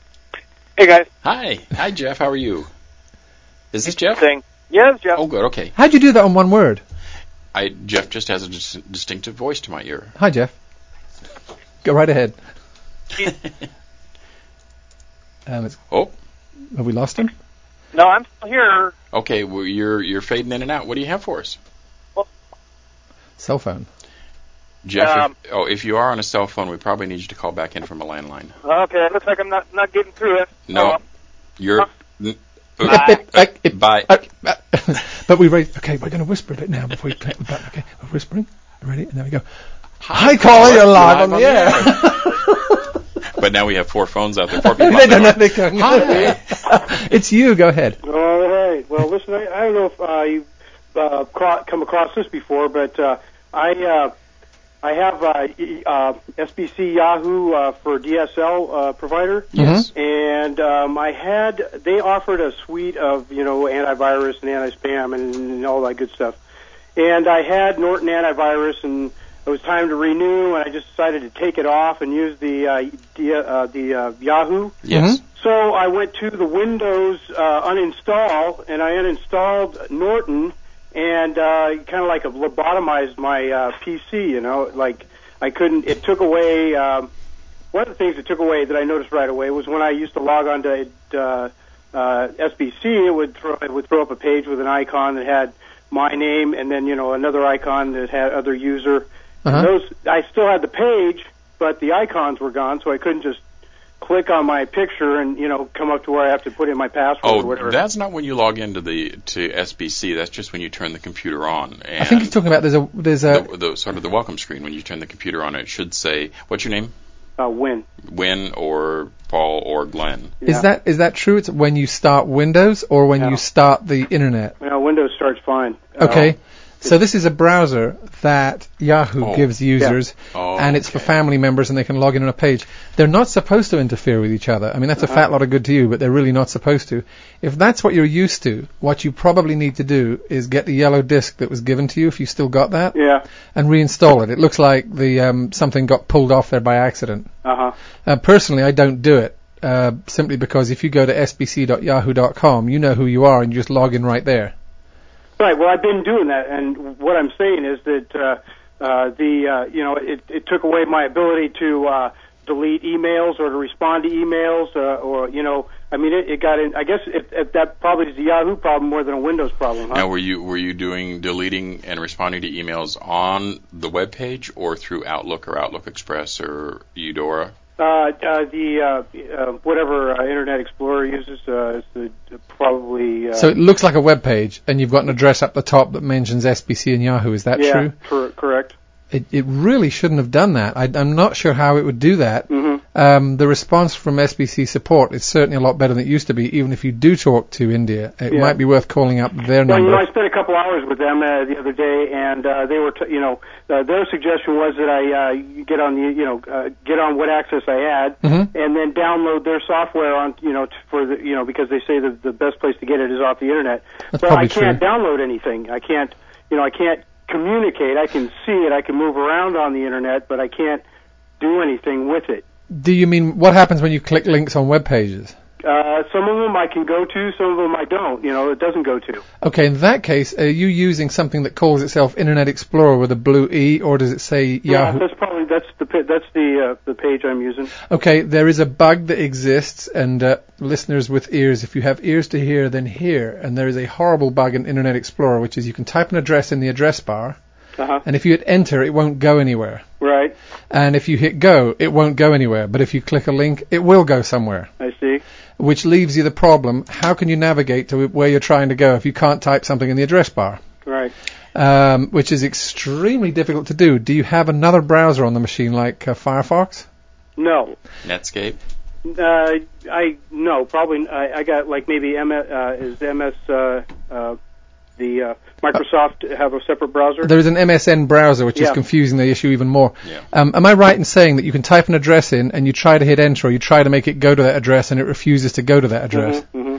Hey guys. Hi. Hi, Jeff. How are you? Is this Jeff? Thing. Yes, Jeff. Oh, good. Okay. How'd you do that on one word? I Jeff just has a dis- distinctive voice to my ear. Hi, Jeff. Go right ahead. Um, it's, Oh, have we lost him? No, I'm still here. okay. Well, you're you're fading in and out. What do you have for us, Cell phone. Jeff? Um, if, oh, if you are on a cell phone, we probably need you to call back in from a landline. Okay, it looks like I'm not not getting through it. No, Uh, you're. uh, n- Bye. uh, Bye. Uh, uh, but we raised. Okay, we're going to whisper a bit now before we play it back. Okay, we're whispering. Ready? And there we go. Hi, caller. You're live on the air. But now we have four phones out there. Four people. They out don't know there. they can- Hi. It's you. Go ahead. All right. Well, listen, I, I don't know if uh, you've uh, cro- come across this before, but uh, I uh, I have uh, e- uh, S B C Yahoo uh, for D S L uh, provider. Yes. And um, I had they offered a suite of you know antivirus and anti-spam and all that good stuff. And I had Norton antivirus, and it was time to renew, and I just decided to take it off and use the uh, D- uh, the uh, Yahoo. Yes. So I went to the Windows uh, uninstall, and I uninstalled Norton, and uh, kind of like a lobotomized my uh, P C. You know, like I couldn't. It took away. Um, one of the things it took away that I noticed right away was when I used to log on to uh, uh, S B C, it would throw it would throw up a page with an icon that had my name, and then you know another icon that had other user. Uh-huh. And those I still had the page, but the icons were gone, so I couldn't just click on my picture and, you know, come up to where I have to put in my password or Oh, whatever. that's not when you log into the to S B C. That's just when you turn the computer on. And I think he's talking about there's a there's a the, the sort of the welcome screen when you turn the computer on. It should say, "What's your name?" Uh, Win. Win or Paul or Glenn. Yeah. is that is that true? It's when you start Windows or when No. you start the internet? You know, Windows starts fine. Okay. Uh, So this is a browser that Yahoo Oh, gives users, Oh, and it's for okay. family members, and they can log in on a page. They're not supposed to interfere with each other. I mean, that's a fat lot of good to you, but they're really not supposed to. If that's what you're used to, what you probably need to do is get the yellow disk that was given to you, if you still got that, Yeah. and reinstall it. It looks like the um, something got pulled off there by accident. Uh-huh. Uh, personally, I don't do it, uh, simply because if you go to s b c dot yahoo dot com, you know who you are, and you just log in right there. Right. Well, I've been doing that, and what I'm saying is that uh, uh, the uh, you know it, it took away my ability to uh, delete emails or to respond to emails, uh, or you know, I mean, it, it got in. I guess it, it, that probably is a Yahoo problem more than a Windows problem. Huh? Now, were you were you doing deleting and responding to emails on the web page or through Outlook or Outlook Express or Eudora? Uh, uh, the uh, uh, whatever uh, Internet Explorer uses uh, is the, probably. Uh, So it looks like a web page, and you've got an address up the top that mentions S B C and Yahoo. Is that yeah, true? cor- correct. It, it really shouldn't have done that. I, I'm not sure how it would do that. Mm-hmm. Um, the response from S B C support is certainly a lot better than it used to be. Even if you do talk to India, it Yeah. might be worth calling up their Well, you number. know, I spent a couple hours with them uh, the other day, and uh, they were, t- you know, uh, their suggestion was that I uh, get on the, you know, uh, get on what access I had, Mhm. and then download their software on, you know, t- for the, you know, because they say that the best place to get it is off the internet. That's but probably I can't true. download anything. I can't, you know, I can't communicate. I can see it. I can move around on the internet, but I can't do anything with it. Do you mean what happens when you click links on web pages? Uh, some of them I can go to, some of them I don't. You know, it doesn't go to. Okay, in that case, are you using something that calls itself Internet Explorer with a blue E, or does it say Yeah, Yahoo? that's probably that's the pa- that's the uh, the page I'm using. Okay, there is a bug that exists, and uh, listeners with ears, if you have ears to hear, then hear. And there is a horrible bug in Internet Explorer, which is you can type an address in the address bar, Uh-huh. and if you hit enter, it won't go anywhere. Right. And if you hit go, it won't go anywhere. But if you click a link, it will go somewhere, I see. which leaves you the problem. How can you navigate to where you're trying to go if you can't type something in the address bar? Right. Um, which is extremely difficult to do. Do you have another browser on the machine like uh, Firefox? No. Netscape? Uh, I no probably I, I got like maybe M S, uh, is M S uh, uh, the uh, Microsoft have a separate browser? There is an M S N browser, which is Yeah. confusing the issue even more. Yeah. Um, am I right in saying that you can type an address in and you try to hit enter, or you try to make it go to that address and it refuses to go to that address? Mm-hmm.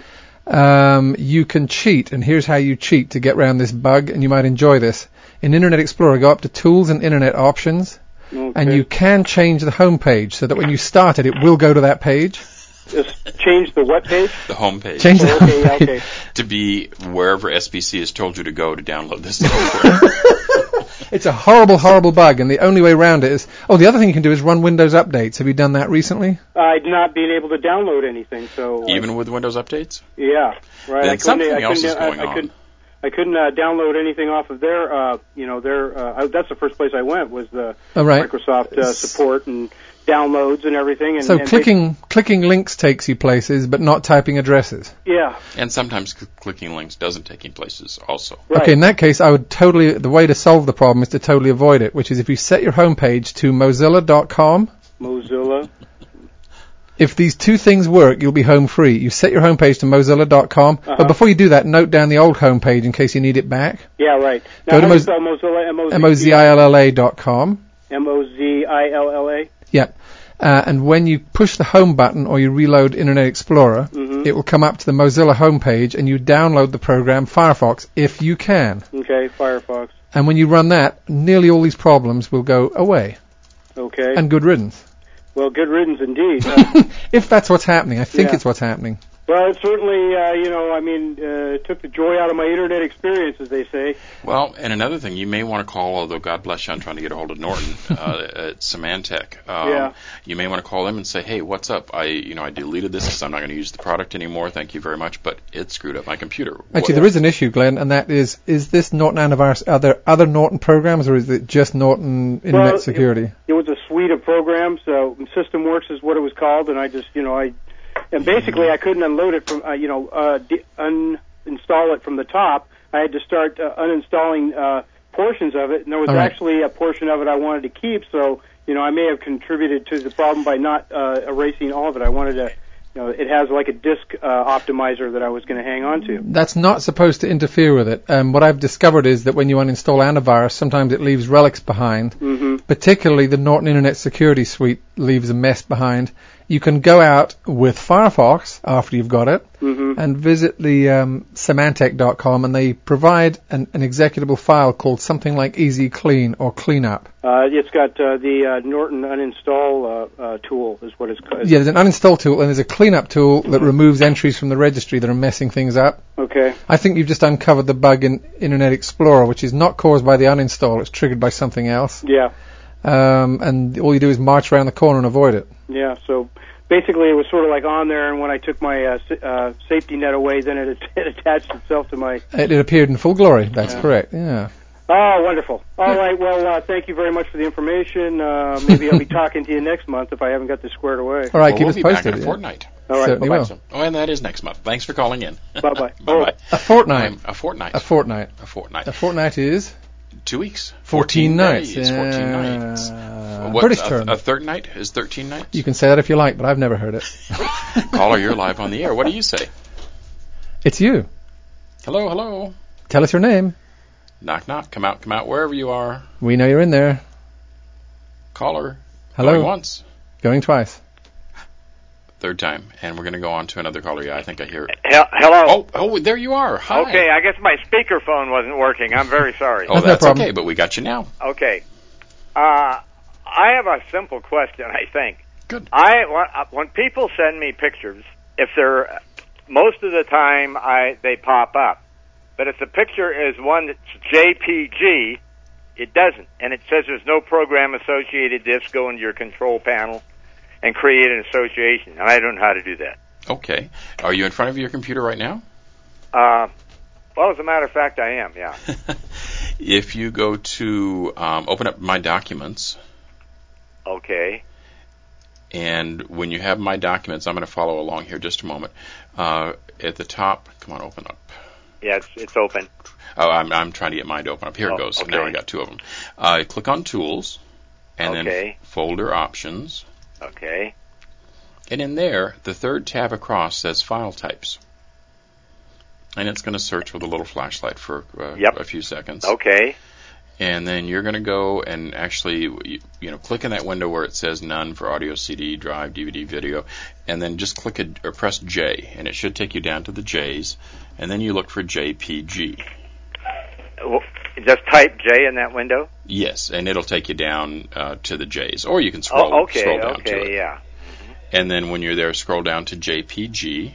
Um, you can cheat, and here's how you cheat to get around this bug, and you might enjoy this. In Internet Explorer, go up to Tools and Internet Options, Okay. and you can change the home page so that when you start it, it will go to that page. Just change the what page? The home page. Change the Oh, home okay, yeah, page. okay. To be wherever S B C has told you to go to download this software. It's a horrible, horrible bug, and the only way around it is... Oh, the other thing you can do is run Windows updates. Have you done that recently? I'd not been able to download anything, so uh, Even with Windows updates? yeah, right. Then I couldn't, something I else couldn't, is I, going I on. couldn't, I couldn't uh, download anything off of their, uh, you know, their. Uh, I, that's the first place I went was the Oh, right. Microsoft uh, support and downloads and everything. And, So and clicking clicking links takes you places, but not typing addresses. They, yeah, And sometimes cl- clicking links doesn't take you places also. right. Okay, in that case, I would totally... The way to solve the problem is to totally avoid it, which is if you set your home page to mozilla dot com, Mozilla. if these two things work, you'll be home free. You set your home page to mozilla dot com, Uh-huh. but before you do that, note down the old home page in case you need it back. Yeah, right. Now, Go to how do you Moz- spell Mozilla? M O Z M O Z I L L A dot com. M O Z I L L A. Yep. Uh, and when you push the home button or you reload Internet Explorer, Mhm. it will come up to the Mozilla homepage and you download the program Firefox if you can. Okay, Firefox. And when you run that, nearly all these problems will go away. Okay. And good riddance. Well, good riddance indeed. Uh, If that's what's happening. I think Yeah. it's what's happening. Well, it certainly, uh, you know, I mean, uh, took the joy out of my internet experience, as they say. Well, and another thing, you may want to call, although God bless you, I'm trying to get a hold of Norton uh, at Symantec. Um, yeah. You may want to call them and say, hey, what's up? I, you know, I deleted this because I'm not going to use the product anymore. Thank you very much, but it screwed up my computer. Actually, what? there is an issue, Glenn, and that is: is this Norton antivirus? Are there other Norton programs, or is it just Norton Internet well, Security? It, it was a suite of programs. Uh, SystemWorks is what it was called, and I just, you know, I. And basically, I couldn't unload it from, uh, you know, uh, de- uninstall it from the top. I had to start uh, uninstalling uh, portions of it, and there was right. actually a portion of it I wanted to keep. So, you know, I may have contributed to the problem by not uh, erasing all of it. I wanted to, you know, it has like a disk uh, optimizer that I was going to hang on to. That's not supposed to interfere with it. Um, what I've discovered is that when you uninstall antivirus, sometimes it leaves relics behind. Mm-hmm. Particularly the Norton Internet Security Suite leaves a mess behind. You can go out with Firefox after you've got it mm-hmm. and visit the um, Symantec dot com, and they provide an, an executable file called something like Easy Clean or Cleanup. Uh, it's got uh, the uh, Norton uninstall uh, uh, tool is what it's called. Yeah, there's an uninstall tool and there's a cleanup tool that removes entries from the registry that are messing things up. Okay. I think you've just uncovered the bug in Internet Explorer, which is not caused by the uninstall, it's triggered by something else. Yeah. Um, and all you do is march around the corner and avoid it. Yeah, so basically it was sort of like on there, and when I took my uh, uh, safety net away, then it, it attached itself to my... It, it appeared in full glory, that's yeah. correct, yeah. Oh, wonderful. All yeah. right, well, uh, thank you very much for the information. Uh, maybe I'll be talking to you next month if I haven't got this squared away. All right, well, keep we'll us be posted. Back in a yeah. fortnight. All right, certainly bye-bye. will. Oh, and that is next month. Thanks for calling in. Bye-bye. Bye-bye. Oh. A fortnight. Um, a fortnight. A fortnight. A fortnight. A fortnight is... Two weeks. Fourteen, nights. Days, Yeah. Fourteen nights. What, British a, term. A third night is thirteen nights. You can say that if you like, but I've never heard it. Caller, you're live on the air. What do you say? It's you. Hello, hello. Tell us your name. Knock, knock. Come out, come out. Wherever you are. We know you're in there. Caller. Hello. Going once. Going twice. Third time, and we're going to go on to another caller. Yeah, I think I hear it. He- hello. Oh, oh, there you are. Hi. Okay, I guess my speakerphone wasn't working. I'm very sorry. Oh, That's that's no okay, but we got you now. Okay. Uh, I have a simple question, I think. Good. I when people send me pictures, if they're most of the time I they pop up, but if the picture is one that's J P G, it doesn't, and it says there's no program associated. This go into your control panel and create an association, and I don't know how to do that. Okay. Are you in front of your computer right now? Uh, well, as a matter of fact, I am. Yeah. If you go to um, open up My Documents. Okay. And when you have My Documents, I'm going to follow along here just a moment. Uh, at the top, come on, open up. Yeah, it's, it's open. Oh, I'm, I'm trying to get mine to open up. Here oh, it goes. Okay. Now I got two of them. Uh, click on Tools, and okay. then Folder Options. Okay. And in there, the third tab across says File Types. And it's going to search with a little flashlight for uh, yep. a few seconds. Okay. And then you're going to go and actually, you, you know, click in that window where it says None for audio, C D, drive, D V D, video, and then just click it or press J, and it should take you down to the J's, and then you look for J P G. Well, just type J in that window? Yes, and it'll take you down uh, to the J's, or you can scroll, oh, okay, scroll down okay, to it. yeah. Mm-hmm. And then when you're there, scroll down to J P G,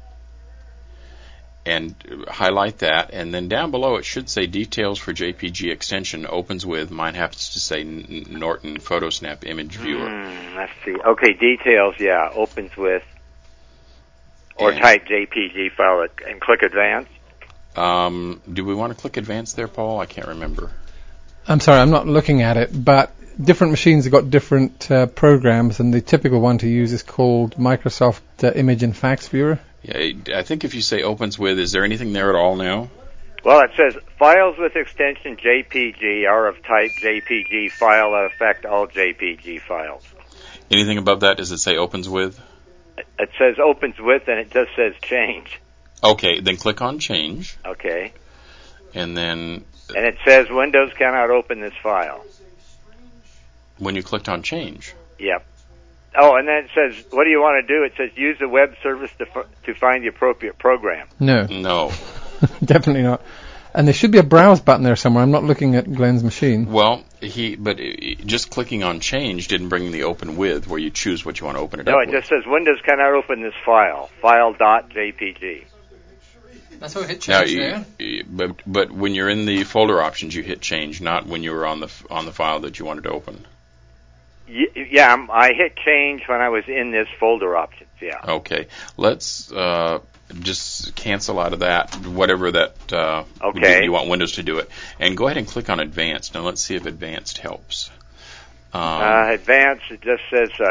and highlight that, and then down below it should say Details for J P G extension opens with, mine happens to say N- Norton PhotoSnap Image Viewer. Mm, let's see. Okay, Details, yeah, opens with, or and, type J P G file and click Advance. Um, do we want to click Advance there, Paul? I can't remember. I'm sorry, I'm not looking at it, but different machines have got different uh, programs, and the typical one to use is called Microsoft uh, Image and Fax Viewer. Yeah, I think if you say opens with, is there anything there at all now? Well, it says files with extension J P G are of type J P G file that affect all J P G files. Anything above that, does it say opens with? It says opens with, and it just says change. Okay, then click on change. Okay. And then... And it says Windows cannot open this file. When you clicked on change? Yep. Oh, and then it says, what do you want to do? It says use the web service to f- to find the appropriate program. No. No. Definitely not. And there should be a browse button there somewhere. I'm not looking at Glenn's machine. Well, he but it, just clicking on change didn't bring the open with where you choose what you want to open it No, up it with. just says Windows cannot open this file. File.jpg. That's what hit Now, change you, there. you- but but when you're in the folder options, you hit change, not when you were on the f- on the file that you wanted to open. Y- yeah, I'm- I hit change when I was in this folder options, yeah. Okay, let's uh, just cancel out of that whatever that uh, Okay. you, you want Windows to do it, and go ahead and click on Advanced. Now let's see if Advanced helps. Um, Uh, advanced, it just says, uh,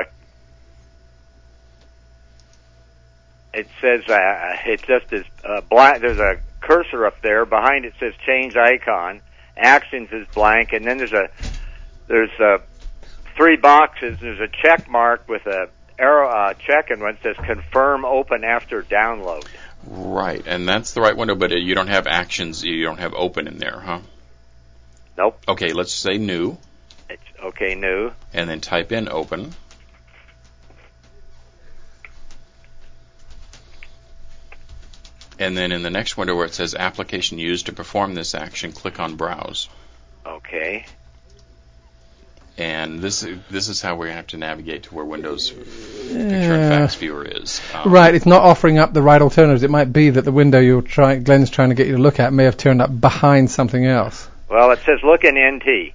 it says, uh, it just is uh, black. There's a cursor up there. Behind it says change icon. Actions is blank, and then there's a, there's uh three boxes. There's a check mark with a arrow, uh, check, and one says confirm open after download. Right, and that's the right window, but uh, you don't have actions, you don't have open in there, huh? Nope. Okay, let's say new, It's okay, new. and then type in open. And then in the next window where it says application used to perform this action, click on browse. Okay. And this this is how we have to navigate to where Windows Picture and Yeah. Fax Viewer is. Um, Right, it's not offering up the right alternatives. It might be that the window you're trying, Glenn's trying to get you to look at may have turned up behind something else. Well, it says look in N T.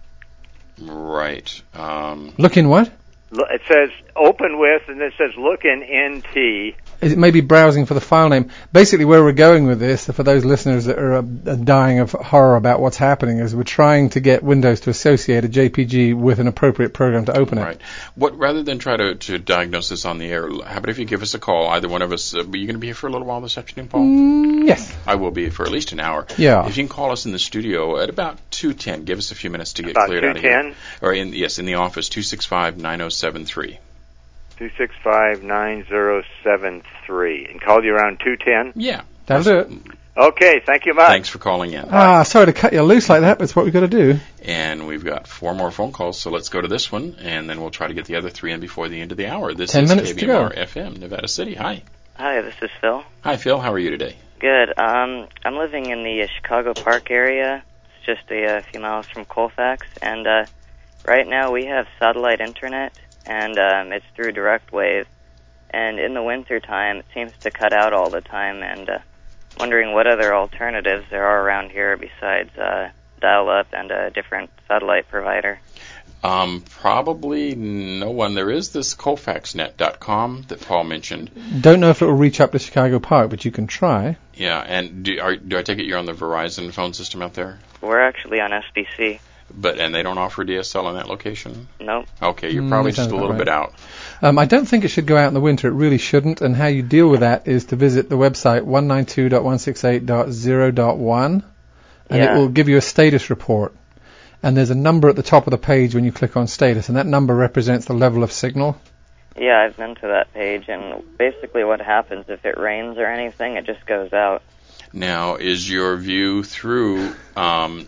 Right. Um, Look in what? Lo- It says open with, and it says look in N T. Is it maybe browsing for the file name? Basically, where we're going with this, for those listeners that are uh, dying of horror about what's happening, is we're trying to get Windows to associate a J P G with an appropriate program to open it. Right. What rather than try to, to diagnose this on the air, how about if you give us a call? Either one of us. Uh, are you going to be here for a little while this afternoon, Paul? Mm, yes. I will be for at least an hour. Yeah. If you can call us in the studio at about two ten, give us a few minutes to get About cleared out of here. two ten? Or in yes, in the office, two six five nine zero seven three. two six five nine zero seven three. And call you around two ten? Yeah. That'll do it. Okay, thank you much. Thanks for calling in. Ah, sorry to cut you loose like that, but it's what we've got to do. And we've got four more phone calls, so let's go to this one, and then we'll try to get the other three in before the end of the hour. This Ten is minutes to K B M R go. F M, Nevada City. Hi. Hi, this is Phil. Hi, Phil. How are you today? Good. Um, I'm living in the uh, Chicago Park area. It's just a uh, few miles from Colfax, and uh, right now we have satellite internet, and um, it's through direct wave. And in the winter time, it seems to cut out all the time, and uh, wondering what other alternatives there are around here besides uh, dial-up and a different satellite provider. Um, probably no one. There is this Colfax net dot com that Paul mentioned. Don't know if it will reach up to Chicago Park, but you can try. Yeah, and do, are, do I take it you're on the Verizon phone system out there? We're actually on S B C. But and they don't offer D S L in that location? Nope. Okay, you're Mm, probably that just a sounds little about bit right. out. Um, I don't think it should go out in the winter. It really shouldn't. And how you deal with that is to visit the website one ninety-two dot one sixty-eight dot zero dot one, and Yeah. it will give you a status report. And there's a number at the top of the page when you click on status, and that number represents the level of signal. Yeah, I've been to that page, and basically what happens if it rains or anything, it just goes out. Now, is your view through? Um,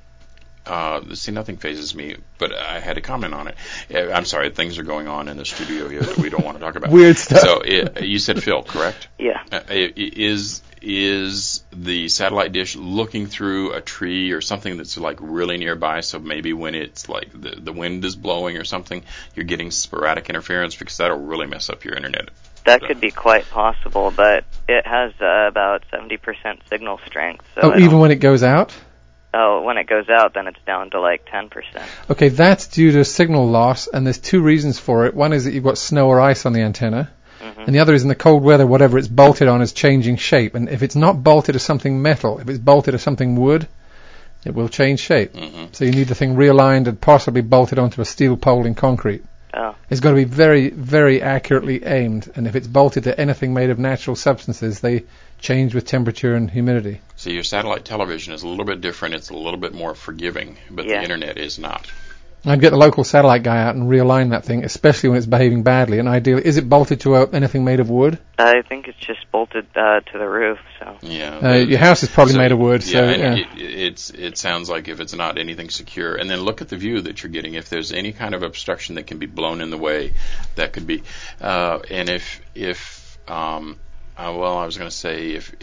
uh, see, nothing phases me, but I had a comment on it. Uh, I'm sorry, things are going on in the studio here that we don't want to talk about. Weird stuff. So it, you said Phil, correct? Yeah. Uh, i- is is the satellite dish looking through a tree or something that's like really nearby? So maybe when it's like the the wind is blowing or something, you're getting sporadic interference, because that'll really mess up your internet. That could be quite possible, but it has uh, about seventy percent signal strength. So oh, I even don't- when it goes out? Oh, when it goes out, then it's down to like ten percent. Okay, that's due to signal loss, and there's two reasons for it. One is that you've got snow or ice on the antenna, Mm-hmm. and the other is in the cold weather, whatever it's bolted on is changing shape. And if it's not bolted to something metal, if it's bolted to something wood, it will change shape. Mm-hmm. So you need the thing realigned and possibly bolted onto a steel pole in concrete. Oh. It's got to be very, very accurately aimed, and if it's bolted to anything made of natural substances, they change with temperature and humidity. So your satellite television is a little bit different. It's a little bit more forgiving, but Yeah. the internet is not. I'd get the local satellite guy out and realign that thing, especially when it's behaving badly. And ideally, is it bolted to uh, anything made of wood? I think it's just bolted uh, to the roof. So. Yeah. Uh, your house is probably So, made of wood, so yeah, and yeah. It, it's it sounds like if it's not anything secure, and then look at the view that you're getting. If there's any kind of obstruction that can be blown in the way, that could be. Uh, and if if um, uh, well, I was going to say if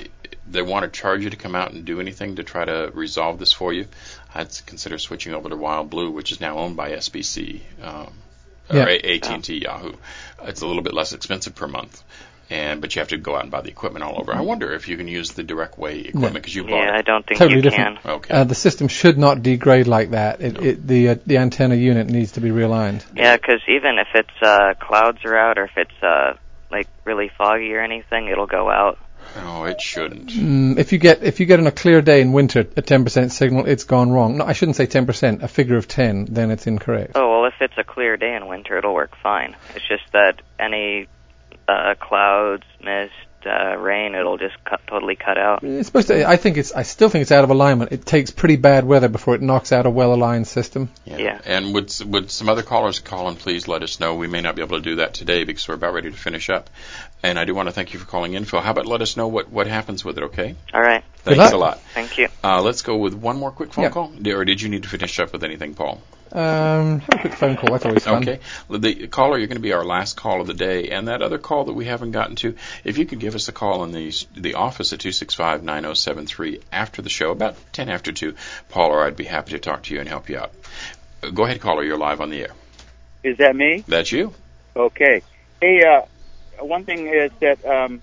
they want to charge you to come out and do anything to try to resolve this for you, I'd consider switching over to Wild Blue, which is now owned by S B C, um, or Yeah. A T and T, Yahoo. It's a little bit less expensive per month. And but you have to go out and buy the equipment all over. I wonder if you can use the direct way equipment because you bought Yeah, it. I don't think Totally you different. can. Okay. Uh, the system should not degrade like that. It, it, the uh, the antenna unit needs to be realigned. Yeah, because even if it's uh, clouds are out or if it's uh, like really foggy or anything, it'll go out. No, it shouldn't. Mm, if you get if you get on a clear day in winter a ten percent signal, it's gone wrong. No, I shouldn't say ten percent. A figure of ten, then it's incorrect. Oh, well, if it's a clear day in winter, it'll work fine. It's just that any uh, clouds, mist, uh, rain, it'll just cut, totally cut out. It's supposed to. I think it's. I still think it's out of alignment. It takes pretty bad weather before it knocks out a well-aligned system. Yeah. Yeah. And would would some other callers call and please let us know? We may not be able to do that today because we're about ready to finish up. And I do want to thank you for calling in, Phil. How about let us know what, what happens with it, okay? All right. Good Thanks luck. a lot. Thank you. Uh, let's go with one more quick phone Yeah. call. Or did you need to finish up with anything, Paul? Um, have a quick phone call. That's always fun. Okay. The caller, you're going to be our last call of the day. And that other call that we haven't gotten to, if you could give us a call in the the office at two six five, nine oh seven three after the show, about ten after two, Paul or I'd be happy to talk to you and help you out. Uh, Go ahead, caller. You're live on the air. Is that me? That's you. Okay. Hey, uh, one thing is that um,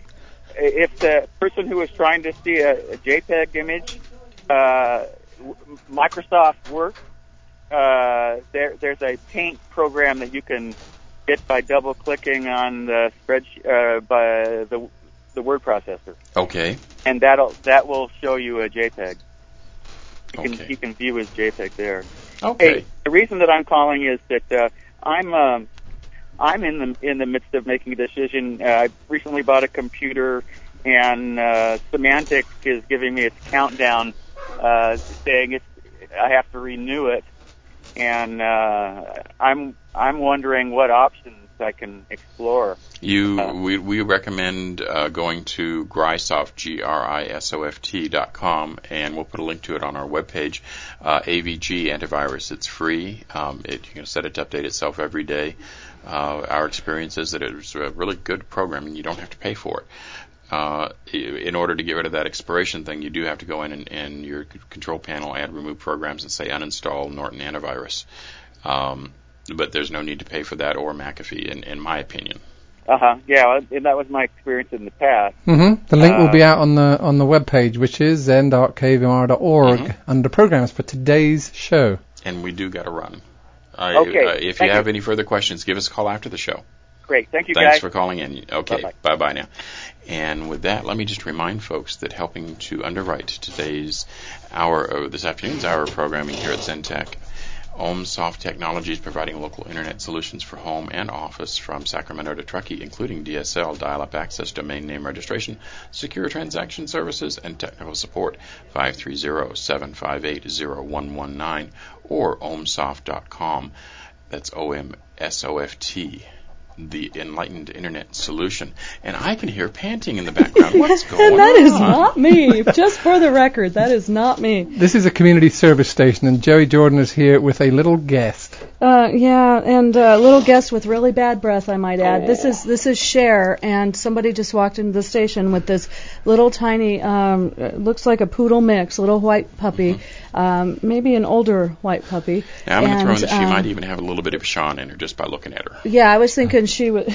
if the person who is trying to see a, a JPEG image, uh, Microsoft Word, uh, there, there's a Paint program that you can get by double-clicking on the spreadsheet, uh, by the the word processor, Okay. and that'll that will show you a JPEG. You can Okay. you can view his JPEG there. Okay. Hey, the reason that I'm calling is that uh, I'm um, I'm in the in the midst of making a decision. Uh, I recently bought a computer, and uh, Symantec is giving me its countdown, uh, saying it's I have to renew it, and uh, I'm I'm wondering what options I can explore. You, Uh, we, we recommend uh, going to Grisoft, G R I S O F T dot com, and we'll put a link to it on our webpage. Uh, A V G antivirus, it's free. Um, it, you can set it to update itself every day. Uh, our experience is that it's a really good program, and you don't have to pay for it. Uh, in order to get rid of that expiration thing, you do have to go in and, and your control panel, add remove programs, and say uninstall Norton Antivirus. Um, but there's no need to pay for that or McAfee, in, in my opinion. Uh huh. Yeah, and that was my experience in the past. Mm-hmm. The link will Uh, be out on the on the webpage, which is zen dot k v m r dot org, Mm-hmm. under programs for today's show. And we do got to run. I, Okay, uh, if you thank have you. any further questions, give us a call after the show. Great. Thank you, Thanks guys. for calling in. Okay, Bye-bye. bye-bye now. And with that, let me just remind folks that helping to underwrite today's hour, or this afternoon's hour of programming here at ZenTech, OhmSoft Technologies, providing local internet solutions for home and office from Sacramento to Truckee, including D S L, dial-up access, domain name registration, secure transaction services, and technical support. five three zero, seven five eight, zero one one nine or ohmsoft dot com. That's O M S O F T, the enlightened internet solution. And I can hear panting in the background. What's going And that on? is not me. Just for the record, that is not me. This is a community service station, and Joey Jordan is here with a little guest. Uh, yeah, and a little guest with really bad breath, I might add. This is this is Cher, and somebody just walked into the station with this little tiny, um, uh, looks like a poodle mix, little white puppy, um, maybe an older white puppy. Now, I'm going to throw in And, that she um, might even have a little bit of Sean in her just by looking at her. Yeah, I was thinking she was.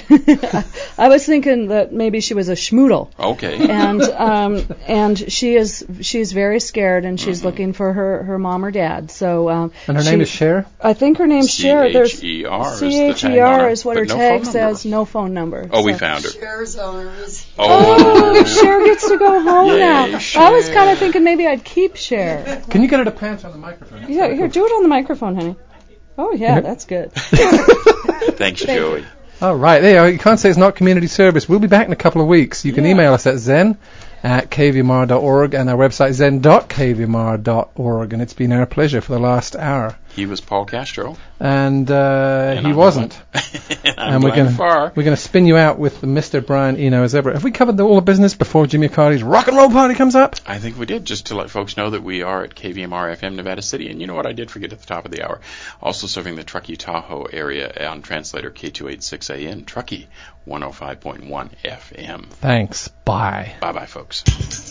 I was thinking that maybe she was a schmoodle. Okay. And um, and she is she's very scared, and she's looking for her, her mom or dad. So um, And her she- name is Cher? I think her name's Cher. There's C H E R is the C H E tag on R her, is what but her no tag phone says. No phone number. Oh, we So- found her. Cher's owners. Oh, Cher gets to go home Yay, now. I was Cher. kind of thinking maybe I'd keep Cher. Can you get her to pant on the microphone? Yeah, here, do it on the microphone, honey. Oh yeah, that's good. Thanks, Thank Joey. you. All right, there you are. You can't say it's not community service. We'll be back in a couple of weeks. You can email us at zen at k v m r dot org and our website zen dot k v m r dot org. And it's been our pleasure for the last hour. He was Paul Castro. And, uh, And he I'm wasn't. and I'm and we're Glenn gonna Farr. we're gonna spin you out with the Mister Brian Eno as ever. Have we covered the, all the business before Jimmy Cardi's rock and roll party comes up? I think we did, just to let folks know that we are at K V M R F M Nevada City. And you know what I did forget at the top of the hour? Also serving the Truckee Tahoe area on translator K two eighty-six A M, Truckee one oh five point one F M. Thanks. Bye. Bye-bye, folks.